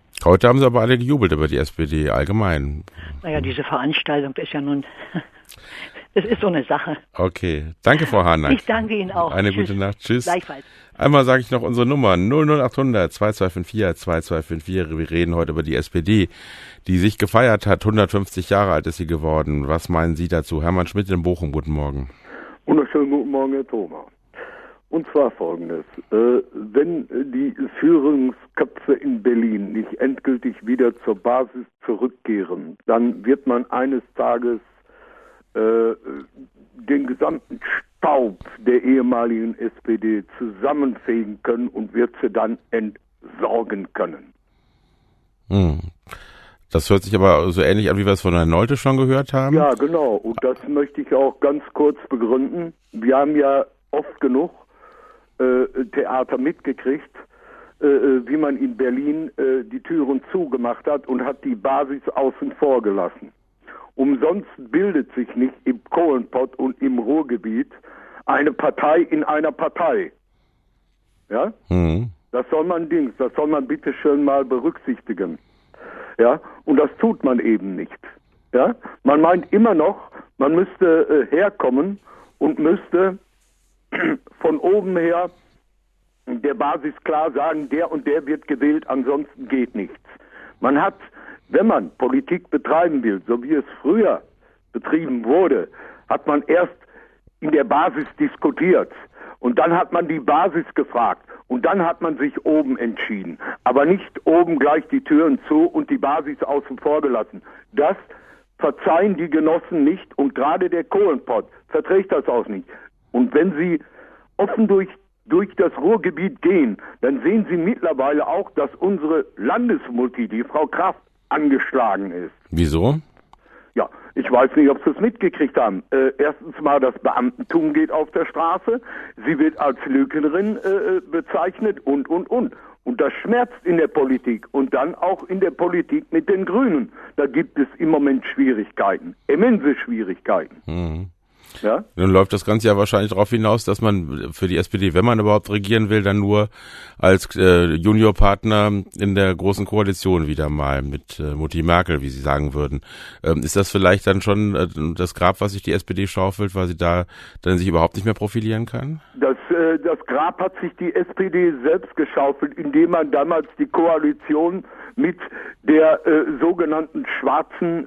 Heute haben sie aber alle gejubelt über die SPD allgemein. Naja, diese Veranstaltung ist ja nun, das ist so eine Sache. Okay, danke Frau Harnack. Ich danke Ihnen auch. Eine gute Nacht, tschüss. Gleichfalls. Einmal sage ich noch unsere Nummer 00800 2254 2254. Wir reden heute über die SPD, die sich gefeiert hat. 150 Jahre alt ist sie geworden. Was meinen Sie dazu? Hermann Schmidt in Bochum, guten Morgen. Wunderschönen guten Morgen, Herr Thoma. Und zwar Folgendes. Wenn die Führungsköpfe in Berlin nicht endgültig wieder zur Basis zurückkehren, dann wird man eines Tages den gesamten Staub der ehemaligen SPD zusammenfegen können und wird sie dann entsorgen können. Das hört sich aber so ähnlich an, wie wir es von Herrn Nolte schon gehört haben. Ja, genau. Und das möchte ich auch ganz kurz begründen. Wir haben ja oft genug Theater mitgekriegt, wie man in Berlin die Türen zugemacht hat und hat die Basis außen vor gelassen. Umsonst bildet sich nicht im Kohlenpott und im Ruhrgebiet eine Partei in einer Partei. Ja? Das soll man bitte schön mal berücksichtigen. Ja? Und das tut man eben nicht. Ja? Man meint immer noch, man müsste herkommen und müsste von oben her der Basis klar sagen, der und der wird gewählt, ansonsten geht nichts. Man hat, wenn man Politik betreiben will, so wie es früher betrieben wurde, hat man erst in der Basis diskutiert und dann hat man die Basis gefragt und dann hat man sich oben entschieden, aber nicht oben gleich die Türen zu und die Basis außen vor gelassen. Das verzeihen die Genossen nicht und gerade der Kohlenpott verträgt das auch nicht. Und wenn Sie offen durch das Ruhrgebiet gehen, dann sehen Sie mittlerweile auch, dass unsere Landesmulti, die Frau Kraft, angeschlagen ist. Wieso? Ja, ich weiß nicht, ob Sie es mitgekriegt haben. Erstens mal, das Beamtentum geht auf der Straße. Sie wird als Lügnerin bezeichnet und. Und das schmerzt in der Politik und dann auch in der Politik mit den Grünen. Da gibt es im Moment Schwierigkeiten, immense Schwierigkeiten. Ja? Nun läuft das Ganze ja wahrscheinlich darauf hinaus, dass man für die SPD, wenn man überhaupt regieren will, dann nur als Juniorpartner in der Großen Koalition wieder mal mit Mutti Merkel, wie Sie sagen würden. Ist das vielleicht dann schon das Grab, was sich die SPD schaufelt, weil sie da dann sich überhaupt nicht mehr profilieren kann? Das Grab hat sich die SPD selbst geschaufelt, indem man damals die Koalition mit der sogenannten schwarzen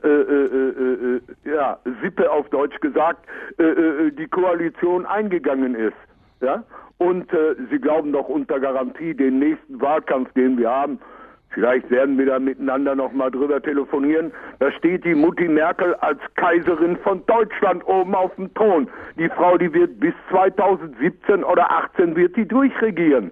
Sippe auf Deutsch gesagt, die Koalition eingegangen ist. Ja? Und Sie glauben doch unter Garantie, den nächsten Wahlkampf, den wir haben, vielleicht werden wir da miteinander noch mal drüber telefonieren, da steht die Mutti Merkel als Kaiserin von Deutschland oben auf dem Thron. Die Frau, die wird bis 2017 oder 18 wird die durchregieren.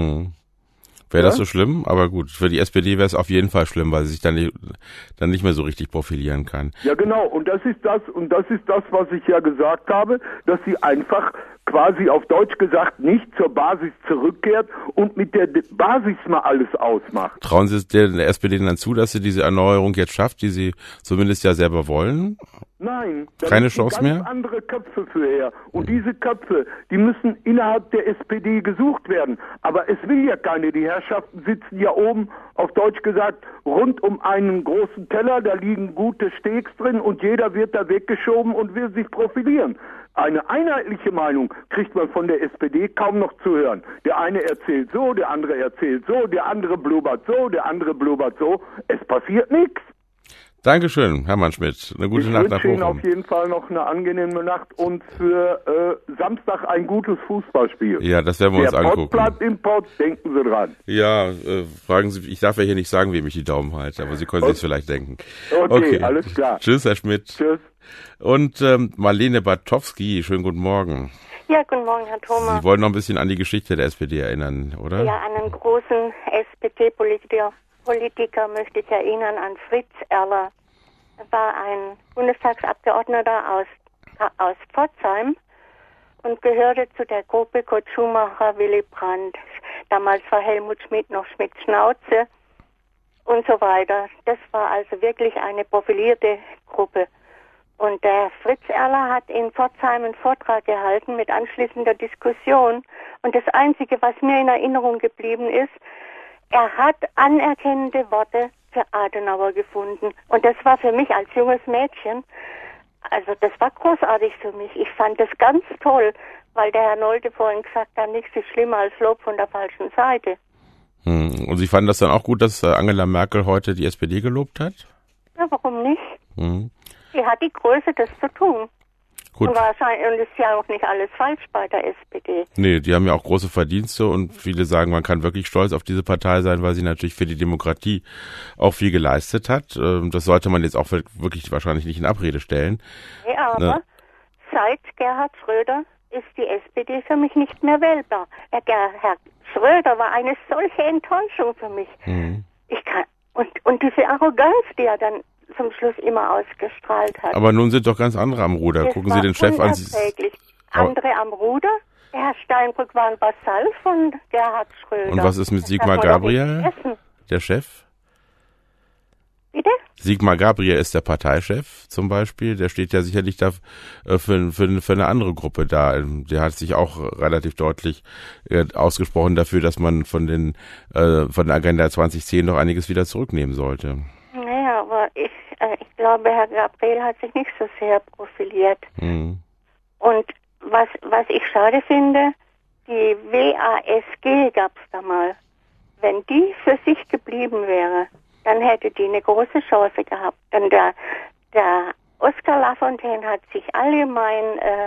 Wäre das so schlimm? Aber gut, für die SPD wäre es auf jeden Fall schlimm, weil sie sich dann nicht mehr so richtig profilieren kann. Ja, genau. Und das ist das, was ich ja gesagt habe, dass sie einfach quasi auf Deutsch gesagt nicht zur Basis zurückkehrt und mit der Basis mal alles ausmacht. Trauen Sie es der SPD dann zu, dass sie diese Erneuerung jetzt schafft, die sie zumindest ja selber wollen? Nein. Keine Chance mehr? Andere Köpfe für her. Und diese Köpfe, die müssen innerhalb der SPD gesucht werden. Aber es will ja keine. Die Herrschaften sitzen ja oben, auf Deutsch gesagt, rund um einen großen Teller. Da liegen gute Steaks drin und jeder wird da weggeschoben und will sich profilieren. Eine einheitliche Meinung kriegt man von der SPD kaum noch zu hören. Der eine erzählt so, der andere erzählt so, der andere blubbert so, der andere blubbert so. Es passiert nichts. Dankeschön, Hermann Schmidt. Eine gute Nacht nach Bochum. Ich wünsche Ihnen auf jeden Fall noch eine angenehme Nacht und für Samstag ein gutes Fußballspiel. Ja, das werden wir uns angucken. Der Pott bleibt im Pott, denken Sie dran. Ja, fragen Sie, ich darf ja hier nicht sagen, wem ich die Daumen halte, aber Sie können sich vielleicht denken. Okay, alles klar. Tschüss, Herr Schmidt. Tschüss. Und Marlene Bartowski, schönen guten Morgen. Ja, guten Morgen, Herr Thoma. Sie wollen noch ein bisschen an die Geschichte der SPD erinnern, oder? Ja, an einen großen SPD-Politiker möchte ich erinnern, an Fritz Erler. Er war ein Bundestagsabgeordneter aus Pforzheim und gehörte zu der Gruppe Kurt Schumacher, Willy Brandt. Damals war Helmut Schmidt noch Schmidt-Schnauze und so weiter. Das war also wirklich eine profilierte Gruppe. Und der Fritz Erler hat in Pforzheim einen Vortrag gehalten mit anschließender Diskussion. Und das Einzige, was mir in Erinnerung geblieben ist, er hat anerkennende Worte für Adenauer gefunden. Und das war für mich als junges Mädchen, also das war großartig für mich. Ich fand das ganz toll, weil der Herr Nolte vorhin gesagt hat, nichts ist schlimmer als Lob von der falschen Seite. Und Sie fanden das dann auch gut, dass Angela Merkel heute die SPD gelobt hat? Ja, warum nicht? Sie hat die Größe, das zu tun. Gut. Und wahrscheinlich ist ja auch nicht alles falsch bei der SPD. Nee, die haben ja auch große Verdienste und viele sagen, man kann wirklich stolz auf diese Partei sein, weil sie natürlich für die Demokratie auch viel geleistet hat. Das sollte man jetzt auch wirklich wahrscheinlich nicht in Abrede stellen. Nee, aber seit Gerhard Schröder ist die SPD für mich nicht mehr wählbar. Herr Schröder war eine solche Enttäuschung für mich. Ich kann, und diese Arroganz, die er dann zum Schluss immer ausgestrahlt hat. Aber nun sind doch ganz andere am Ruder. Das Gucken Sie den Chef an. Andere am Ruder? Der Herr Steinbrück war ein Vasall von Gerhard Schröder. Und was ist mit Sigmar Gabriel, der Chef? Bitte? Sigmar Gabriel ist der Parteichef zum Beispiel. Der steht ja sicherlich da für eine andere Gruppe da. Der hat sich auch relativ deutlich ausgesprochen dafür, dass man von der Agenda 2010 noch einiges wieder zurücknehmen sollte. Naja, aber ich glaube, Herr Gabriel hat sich nicht so sehr profiliert. Und was ich schade finde, die WASG gab es da mal. Wenn die für sich geblieben wäre, dann hätte die eine große Chance gehabt. Denn der Oskar Lafontaine hat sich allgemein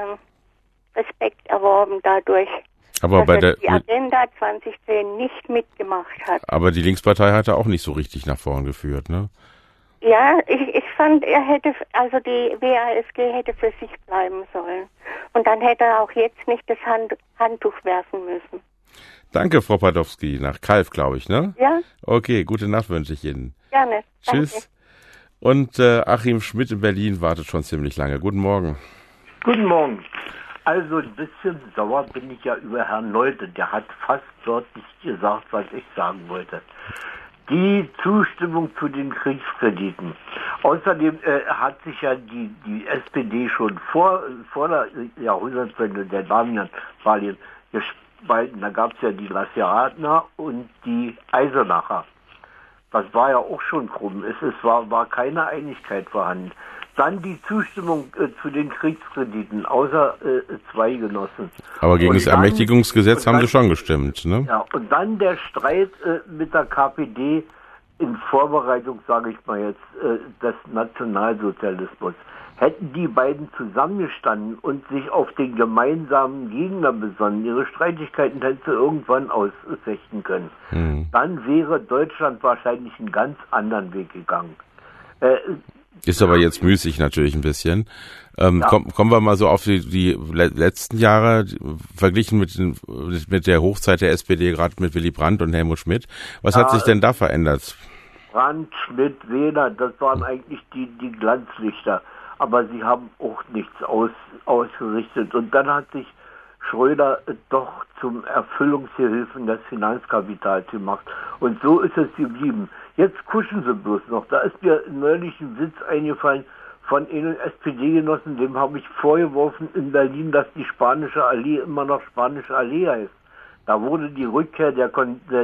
Respekt erworben dadurch, aber dass die Agenda 2010 nicht mitgemacht hat. Aber die Linkspartei hat er auch nicht so richtig nach vorn geführt, ne? Ja, ich fand, die WASG hätte für sich bleiben sollen. Und dann hätte er auch jetzt nicht das Handtuch werfen müssen. Danke, Frau Padowski. Nach Kalf, glaube ich, ne? Ja. Okay, gute Nacht wünsche ich Ihnen. Gerne. Tschüss. Danke. Und Achim Schmidt in Berlin wartet schon ziemlich lange. Guten Morgen. Guten Morgen. Also ein bisschen sauer bin ich ja über Herrn Nolte. Der hat fast deutlich gesagt, was ich sagen wollte. Die Zustimmung zu den Kriegskrediten. Außerdem hat sich ja die SPD schon vor der Jahrhundertwende der Damian-Wahlen gespalten. Da gab es ja die Glaciaratner und die Eisenacher. Das war ja auch schon krumm. Es war keine Einigkeit vorhanden. Dann die Zustimmung zu den Kriegskrediten, außer zwei Genossen. Aber gegen das Ermächtigungsgesetz haben Sie schon gestimmt, ne? Ja, und dann der Streit mit der KPD in Vorbereitung, sage ich mal jetzt, des Nationalsozialismus. Hätten die beiden zusammengestanden und sich auf den gemeinsamen Gegner besonnen, ihre Streitigkeiten hätten sie irgendwann ausfechten können. Dann wäre Deutschland wahrscheinlich einen ganz anderen Weg gegangen. Ist aber jetzt müßig natürlich ein bisschen. Kommen wir mal so auf die letzten Jahre, verglichen mit der Hochzeit der SPD, gerade mit Willy Brandt und Helmut Schmidt. Was hat sich denn da verändert? Brandt, Schmidt, Wehner, das waren eigentlich die Glanzlichter. Aber sie haben auch nichts ausgerichtet. Und dann hat sich Schröder doch zum Erfüllungsgehilfen des Finanzkapitals gemacht. Und so ist es geblieben. Jetzt kuschen sie bloß noch. Da ist mir neulich ein Witz eingefallen von einem SPD-Genossen, dem habe ich vorgeworfen in Berlin, dass die Spanische Allee immer noch Spanische Allee heißt. Da wurde die Rückkehr der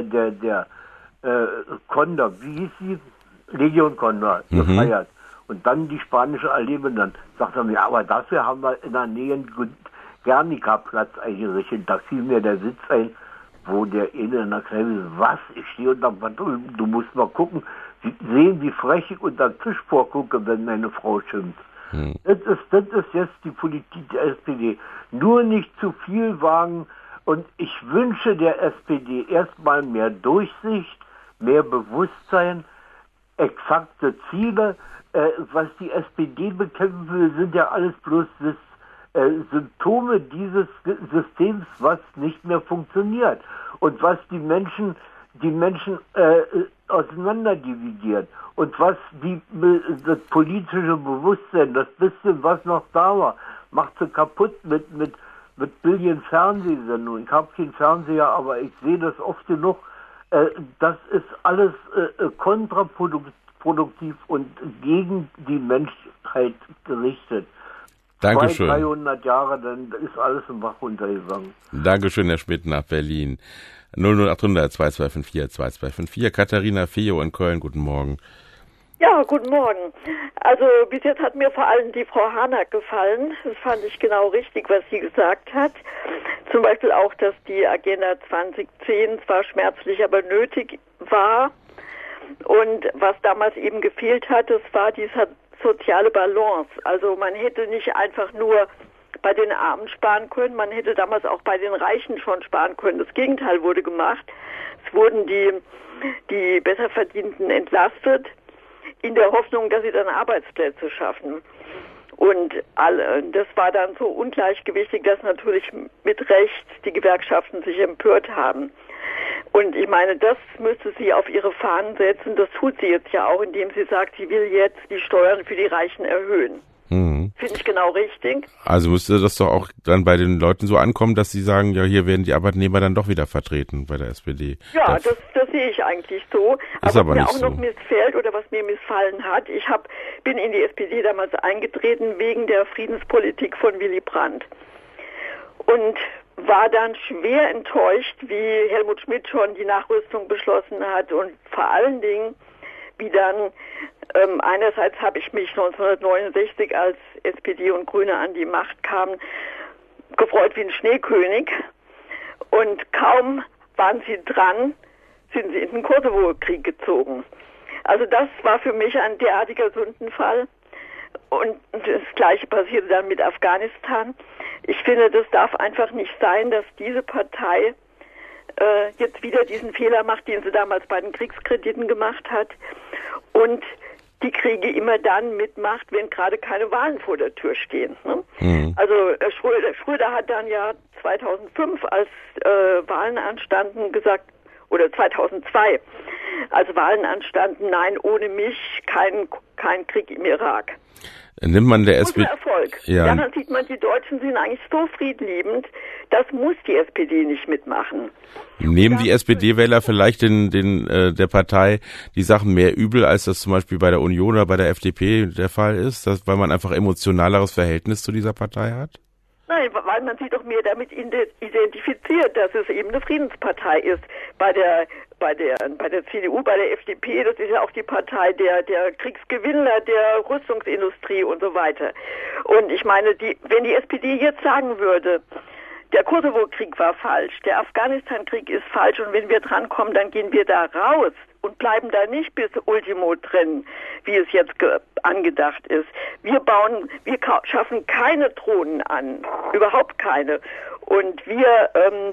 Condor, wie hieß sie? Legion Condor, gefeiert. Und dann die Spanische Allee benannt. Sagt er mir, aber dafür haben wir in der Nähe einen Guernica-Platz eingerichtet. Da fiel mir der Witz ein, wo der eine in der Kneipe sagt, was, ich stehe unter dem Pantoffel, du musst mal gucken, sehen, wie frech ich unter den Tisch vorgucke, wenn meine Frau schimpft. Das ist jetzt die Politik der SPD. Nur nicht zu viel wagen. Und ich wünsche der SPD erstmal mehr Durchsicht, mehr Bewusstsein, exakte Ziele. Was die SPD bekämpfen will, sind ja alles bloß Symptome dieses Systems, was nicht mehr funktioniert und was die Menschen auseinanderdividiert und was das politische Bewusstsein, das bisschen, was noch da war, macht sie kaputt mit billigen Fernsehsendungen. Ich habe keinen Fernseher, aber ich sehe das oft genug. Das ist alles kontraproduktiv und gegen die Menschheit gerichtet. Dankeschön. 200-300 Jahre, dann ist alles im Bach runtergegangen. Dankeschön, Herr Schmidt nach Berlin. 00800 2254 2254. Katharina Fejo in Köln, guten Morgen. Ja, guten Morgen. Also bis jetzt hat mir vor allem die Frau Harnack gefallen. Das fand ich genau richtig, was sie gesagt hat. Zum Beispiel auch, dass die Agenda 2010 zwar schmerzlich, aber nötig war. Und was damals eben gefehlt hat, das war diese soziale Balance. Also man hätte nicht einfach nur bei den Armen sparen können, man hätte damals auch bei den Reichen schon sparen können. Das Gegenteil wurde gemacht. Es wurden die Besserverdienten entlastet, in der Hoffnung, dass sie dann Arbeitsplätze schaffen. Und das war dann so ungleichgewichtig, dass natürlich mit Recht die Gewerkschaften sich empört haben. Und ich meine, das müsste sie auf ihre Fahnen setzen. Das tut sie jetzt ja auch, indem sie sagt, sie will jetzt die Steuern für die Reichen erhöhen. Finde ich genau richtig. Also müsste das doch auch dann bei den Leuten so ankommen, dass sie sagen, ja, hier werden die Arbeitnehmer dann doch wieder vertreten bei der SPD. Ja, das sehe ich eigentlich so. Ist aber was mir nicht auch so. noch missfällt oder was mir missfallen hat, bin in die SPD damals eingetreten wegen der Friedenspolitik von Willy Brandt. Und war dann schwer enttäuscht, wie Helmut Schmidt schon die Nachrüstung beschlossen hat und vor allen Dingen, wie dann einerseits habe ich mich 1969, als SPD und Grüne an die Macht kamen, gefreut wie ein Schneekönig. Und kaum waren sie dran, sind sie in den Kosovo-Krieg gezogen. Also das war für mich ein derartiger Sündenfall. Und das Gleiche passierte dann mit Afghanistan. Ich finde, das darf einfach nicht sein, dass diese Partei jetzt wieder diesen Fehler macht, den sie damals bei den Kriegskrediten gemacht hat und die Kriege immer dann mitmacht, wenn gerade keine Wahlen vor der Tür stehen. Ne? Also Schröder hat dann ja 2005, als Wahlen anstanden, gesagt, oder 2002, als Wahlen anstanden, nein, ohne mich kein Krieg im Irak. Nimmt man der SPD Erfolg. Ja. Daran sieht man, die Deutschen sind eigentlich so friedliebend, das muss die SPD nicht mitmachen. Nehmen die SPD-Wähler vielleicht der Partei die Sachen mehr übel, als das zum Beispiel bei der Union oder bei der FDP der Fall ist, weil man einfach emotionaleres Verhältnis zu dieser Partei hat? Nein, weil man sich doch mehr damit identifiziert, dass es eben eine Friedenspartei ist. Bei der CDU, bei der FDP, das ist ja auch die Partei der Kriegsgewinnler, der Rüstungsindustrie und so weiter. Und ich meine, wenn die SPD jetzt sagen würde, der Kosovo-Krieg war falsch, der Afghanistan-Krieg ist falsch und wenn wir drankommen, dann gehen wir da raus und bleiben da nicht bis Ultimo drin, wie es jetzt angedacht ist. Wir schaffen keine Drohnen an, überhaupt keine. Und wir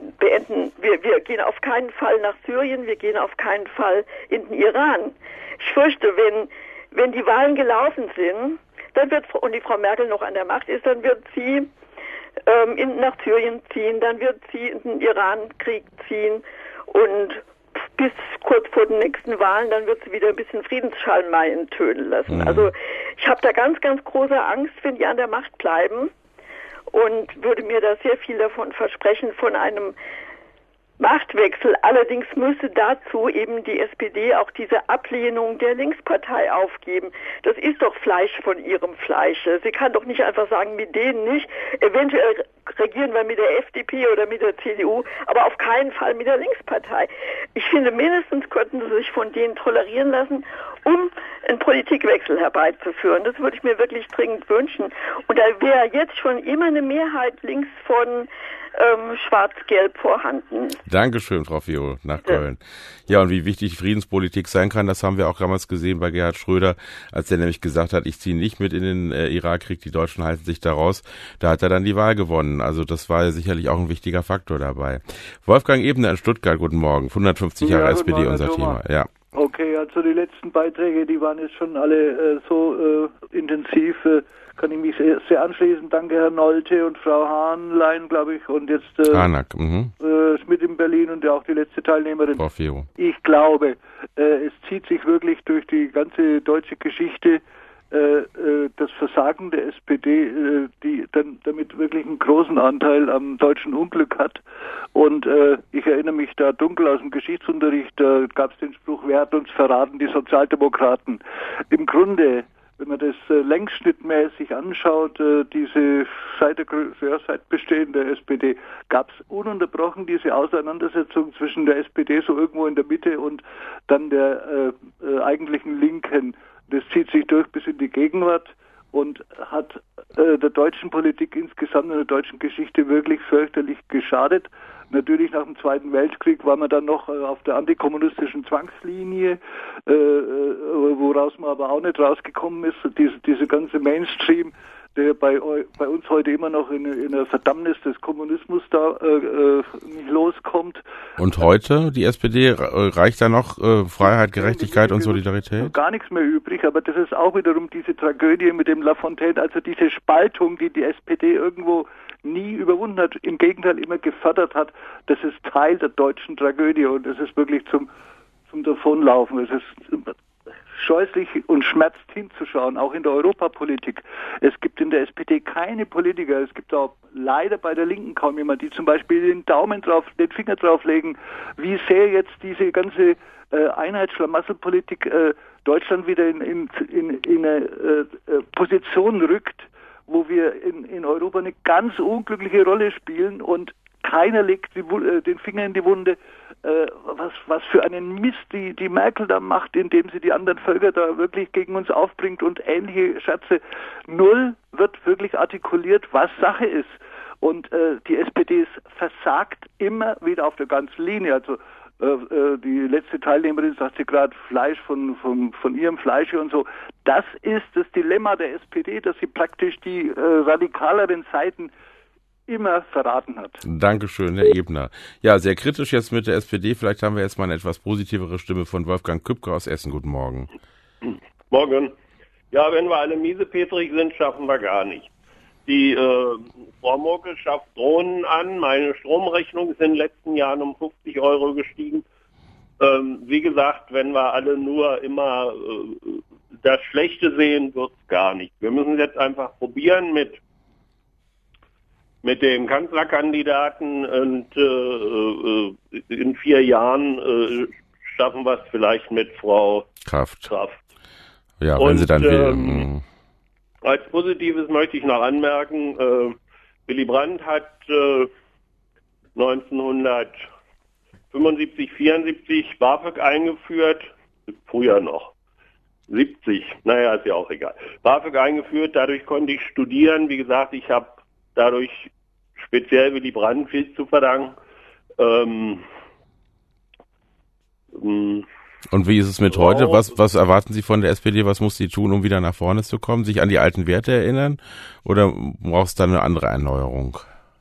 wir gehen auf keinen Fall nach Syrien, wir gehen auf keinen Fall in den Iran. Ich fürchte, wenn die Wahlen gelaufen sind, und die Frau Merkel noch an der Macht ist, dann wird sie nach Syrien ziehen, dann wird sie in den Iran-Krieg ziehen und bis kurz vor den nächsten Wahlen, dann wird sie wieder ein bisschen Friedensschalmeien tönen lassen. Also ich habe da ganz, ganz große Angst, wenn die an der Macht bleiben und würde mir da sehr viel davon versprechen, von einem Machtwechsel. Allerdings müsste dazu eben die SPD auch diese Ablehnung der Linkspartei aufgeben. Das ist doch Fleisch von ihrem Fleische. Sie kann doch nicht einfach sagen, mit denen nicht. Eventuell regieren wir mit der FDP oder mit der CDU, aber auf keinen Fall mit der Linkspartei. Ich finde, mindestens könnten sie sich von denen tolerieren lassen, um einen Politikwechsel herbeizuführen. Das würde ich mir wirklich dringend wünschen. Und da wäre jetzt schon immer eine Mehrheit links von Schwarz-Gelb vorhanden. Dankeschön, Frau Fejo, nach Köln. Ja, und wie wichtig Friedenspolitik sein kann, das haben wir auch damals gesehen bei Gerhard Schröder, als er nämlich gesagt hat, ich ziehe nicht mit in den Irakkrieg, die Deutschen halten sich da raus. Da hat er dann die Wahl gewonnen. Also das war sicherlich auch ein wichtiger Faktor dabei. Wolfgang Ebner in Stuttgart, guten Morgen. 150 Jahre SPD, Morgen, unser Thema. Ja. Okay, also die letzten Beiträge, die waren jetzt schon alle so intensiv, kann ich mich sehr anschließen. Danke, Herr Nolte und Frau Hahnlein, glaube ich, und jetzt Harnack, Schmidt in Berlin und ja auch die letzte Teilnehmerin. Frau Fejo. Ich glaube, es zieht sich wirklich durch die ganze deutsche Geschichte das Versagen der SPD, die dann damit wirklich einen großen Anteil am deutschen Unglück hat. Und ich erinnere mich da dunkel aus dem Geschichtsunterricht, da gab es den Spruch, wer hat uns verraten, die Sozialdemokraten. Im Grunde wenn man das längsschnittmäßig anschaut, seit Bestehen der SPD, gab es ununterbrochen diese Auseinandersetzung zwischen der SPD so irgendwo in der Mitte und dann der eigentlichen Linken. Das zieht sich durch bis in die Gegenwart und hat der deutschen Politik insgesamt und der deutschen Geschichte wirklich fürchterlich geschadet. Natürlich nach dem Zweiten Weltkrieg war man dann noch auf der antikommunistischen Zwangslinie, woraus man aber auch nicht rausgekommen ist. Diese ganze Mainstream, der bei uns heute immer noch in der Verdammnis des Kommunismus da nicht loskommt. Und heute, die SPD, reicht da noch Freiheit, Gerechtigkeit und Solidarität? Gar nichts mehr übrig, aber das ist auch wiederum diese Tragödie mit dem Lafontaine, also diese Spaltung, die SPD irgendwo nie überwunden hat, im Gegenteil immer gefördert hat. Das ist Teil der deutschen Tragödie und es ist wirklich zum Davonlaufen. Es ist scheußlich und schmerzt hinzuschauen, auch in der Europapolitik. Es gibt in der SPD keine Politiker, es gibt auch leider bei der Linken kaum jemand, die zum Beispiel den Finger drauflegen, wie sehr jetzt diese ganze Einheitsschlamassel-Politik Deutschland wieder in eine Position rückt, wo wir in Europa eine ganz unglückliche Rolle spielen und keiner legt den Finger in die Wunde, was für einen Mist die Merkel da macht, indem sie die anderen Völker da wirklich gegen uns aufbringt und ähnliche Scherze. Null wird wirklich artikuliert, was Sache ist. Und die SPD versagt immer wieder auf der ganzen Linie. Also die letzte Teilnehmerin sagte gerade Fleisch von ihrem Fleisch und so. Das ist das Dilemma der SPD, dass sie praktisch die radikaleren Seiten immer verraten hat. Dankeschön, Herr Ebner. Ja, sehr kritisch jetzt mit der SPD. Vielleicht haben wir jetzt mal eine etwas positivere Stimme von Wolfgang Kübke aus Essen. Guten Morgen. Morgen. Ja, wenn wir alle miesepetrig sind, schaffen wir gar nicht. Die Frau Merkel schafft Drohnen an. Meine Stromrechnung ist in den letzten Jahren um 50 € gestiegen. Wie gesagt, wenn wir alle nur immer das Schlechte sehen, wird es gar nicht. Wir müssen es jetzt einfach probieren mit dem Kanzlerkandidaten und in 4 Jahren schaffen wir es vielleicht mit Frau Kraft. Ja, wenn sie dann will. Als Positives möchte ich noch anmerken, Willy Brandt hat 1975, 74 BAföG eingeführt, früher noch, 70, naja, ist ja auch egal. BAföG eingeführt, dadurch konnte ich studieren. Wie gesagt, ich habe dadurch speziell Willy Brandt viel zu verdanken. Und wie ist es mit heute? Was erwarten Sie von der SPD? Was muss sie tun, um wieder nach vorne zu kommen? Sich an die alten Werte erinnern? Oder braucht es da eine andere Erneuerung?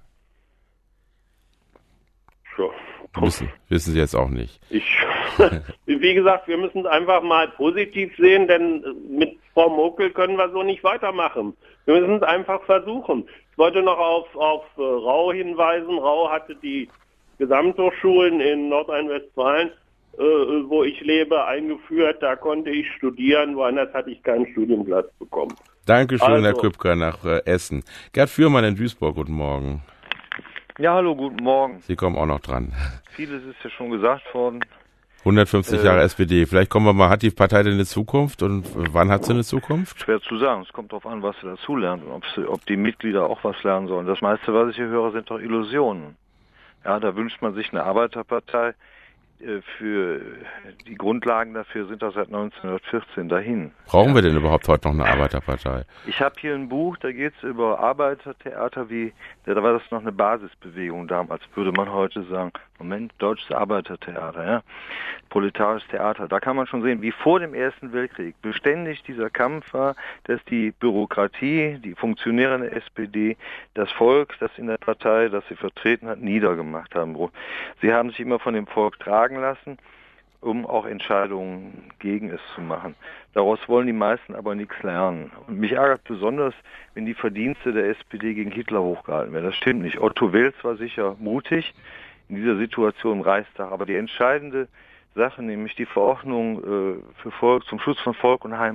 Ja. Wissen Sie jetzt auch nicht. Wie gesagt, wir müssen es einfach mal positiv sehen, denn mit Frau Merkel können wir so nicht weitermachen. Wir müssen es einfach versuchen. Ich wollte noch auf Rau hinweisen. Rau hatte die Gesamthochschulen in Nordrhein-Westfalen, wo ich lebe, eingeführt. Da konnte ich studieren, woanders hatte ich keinen Studienplatz bekommen. Dankeschön, Herr Kübker, nach Essen. Gerd Fürmann in Duisburg, guten Morgen. Ja, hallo, guten Morgen. Sie kommen auch noch dran. Vieles ist ja schon gesagt worden. 150 Jahre SPD. Vielleicht kommen wir mal, hat die Partei denn eine Zukunft und wann hat sie eine Zukunft? Schwer zu sagen. Es kommt darauf an, was sie dazu lernen und ob die Mitglieder auch was lernen sollen. Das meiste, was ich hier höre, sind doch Illusionen. Ja, da wünscht man sich eine Arbeiterpartei. Für die Grundlagen dafür sind da seit 1914 dahin. Brauchen wir denn überhaupt heute noch eine Arbeiterpartei? Ich habe hier ein Buch, da geht es über Arbeitertheater, da war das noch eine Basisbewegung damals, würde man heute sagen. Moment, deutsches Arbeitertheater, ja. Proletarisches Theater. Da kann man schon sehen, wie vor dem Ersten Weltkrieg beständig dieser Kampf war, dass die Bürokratie, die Funktionäre in der SPD, das Volk, das in der Partei, das sie vertreten hat, niedergemacht haben. Sie haben sich immer von dem Volk tragen lassen, um auch Entscheidungen gegen es zu machen. Daraus wollen die meisten aber nichts lernen. Und mich ärgert besonders, wenn die Verdienste der SPD gegen Hitler hochgehalten werden. Das stimmt nicht. Otto Wels war sicher mutig in dieser Situation im Reichstag, aber die entscheidende Sache, nämlich die Verordnung zum Schutz von Volk und Heimat,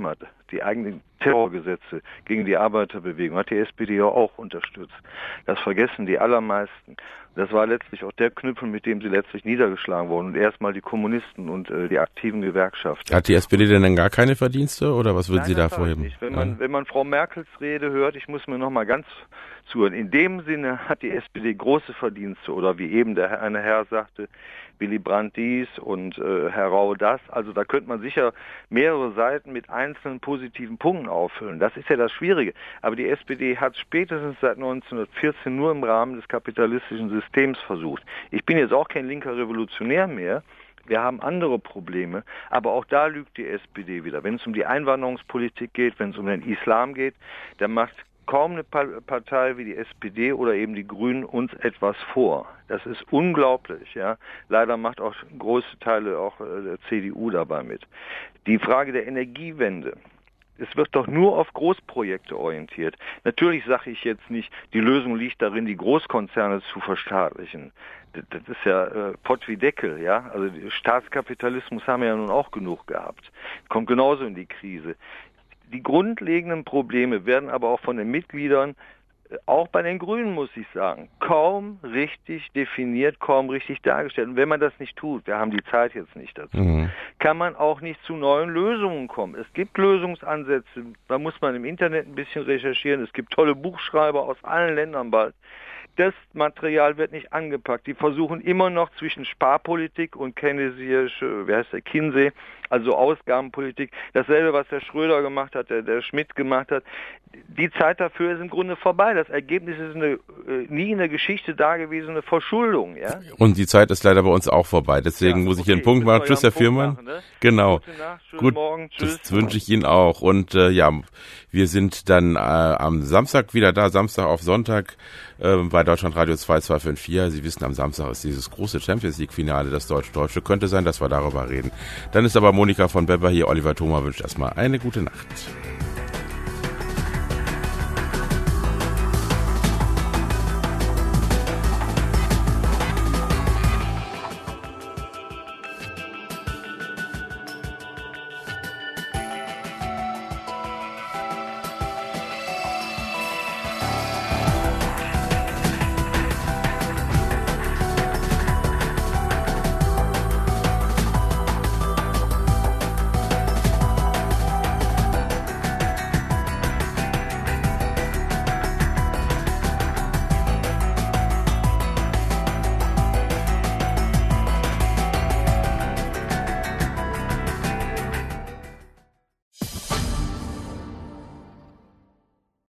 die eigenen Terrorgesetze gegen die Arbeiterbewegung hat die SPD ja auch unterstützt. Das vergessen die allermeisten. Das war letztlich auch der Knüppel, mit dem sie letztlich niedergeschlagen wurden. Und erstmal die Kommunisten und die aktiven Gewerkschaften. Hat die SPD denn dann gar keine Verdienste oder was würden Sie da vorheben? Nicht. Wenn man Frau Merkels Rede hört, ich muss mir noch mal ganz zuhören. In dem Sinne hat die SPD große Verdienste oder wie eben eine Herr sagte, Willy Brandt dies und Herr Rau das. Also da könnte man sicher mehrere Seiten mit einzelnen positiven Punkten auffüllen. Das ist ja das Schwierige. Aber die SPD hat spätestens seit 1914 nur im Rahmen des kapitalistischen Systems versucht. Ich bin jetzt auch kein linker Revolutionär mehr. Wir haben andere Probleme, aber auch da lügt die SPD wieder. Wenn es um die Einwanderungspolitik geht, wenn es um den Islam geht, dann macht kaum eine Partei wie die SPD oder eben die Grünen uns etwas vor. Das ist unglaublich, ja. Leider macht auch große Teile auch der CDU dabei mit. Die Frage der Energiewende. Es wird doch nur auf Großprojekte orientiert. Natürlich sage ich jetzt nicht, die Lösung liegt darin, die Großkonzerne zu verstaatlichen. Das ist ja Pott wie Deckel, ja. Also Staatskapitalismus haben wir ja nun auch genug gehabt. Kommt genauso in die Krise. Die grundlegenden Probleme werden aber auch von den Mitgliedern, auch bei den Grünen muss ich sagen, kaum richtig definiert, kaum richtig dargestellt. Und wenn man das nicht tut, wir haben die Zeit jetzt nicht dazu, kann man auch nicht zu neuen Lösungen kommen. Es gibt Lösungsansätze, da muss man im Internet ein bisschen recherchieren, es gibt tolle Buchschreiber aus allen Ländern bald. Das Material wird nicht angepackt. Die versuchen immer noch zwischen Sparpolitik und Kinsey, also Ausgabenpolitik, dasselbe, was der Schröder gemacht hat, der Schmidt gemacht hat. Die Zeit dafür ist im Grunde vorbei. Das Ergebnis ist eine nie in der Geschichte dagewesene Verschuldung. Ja? Und die Zeit ist leider bei uns auch vorbei. Deswegen muss ich hier einen Punkt machen. Tschüss, Herr Fürmann. Ne? Genau. Gute Nacht, schönen Morgen. Tschüss. Das wünsche ich Ihnen auch. Und wir sind dann am Samstag wieder da, Samstag auf Sonntag bei Deutschlandradio 2254. Sie wissen, am Samstag ist dieses große Champions-League-Finale, das Deutsch-Deutsche. Könnte sein, dass wir darüber reden. Dann ist aber Monika von Bepper hier. Oliver Thoma wünscht erstmal eine gute Nacht.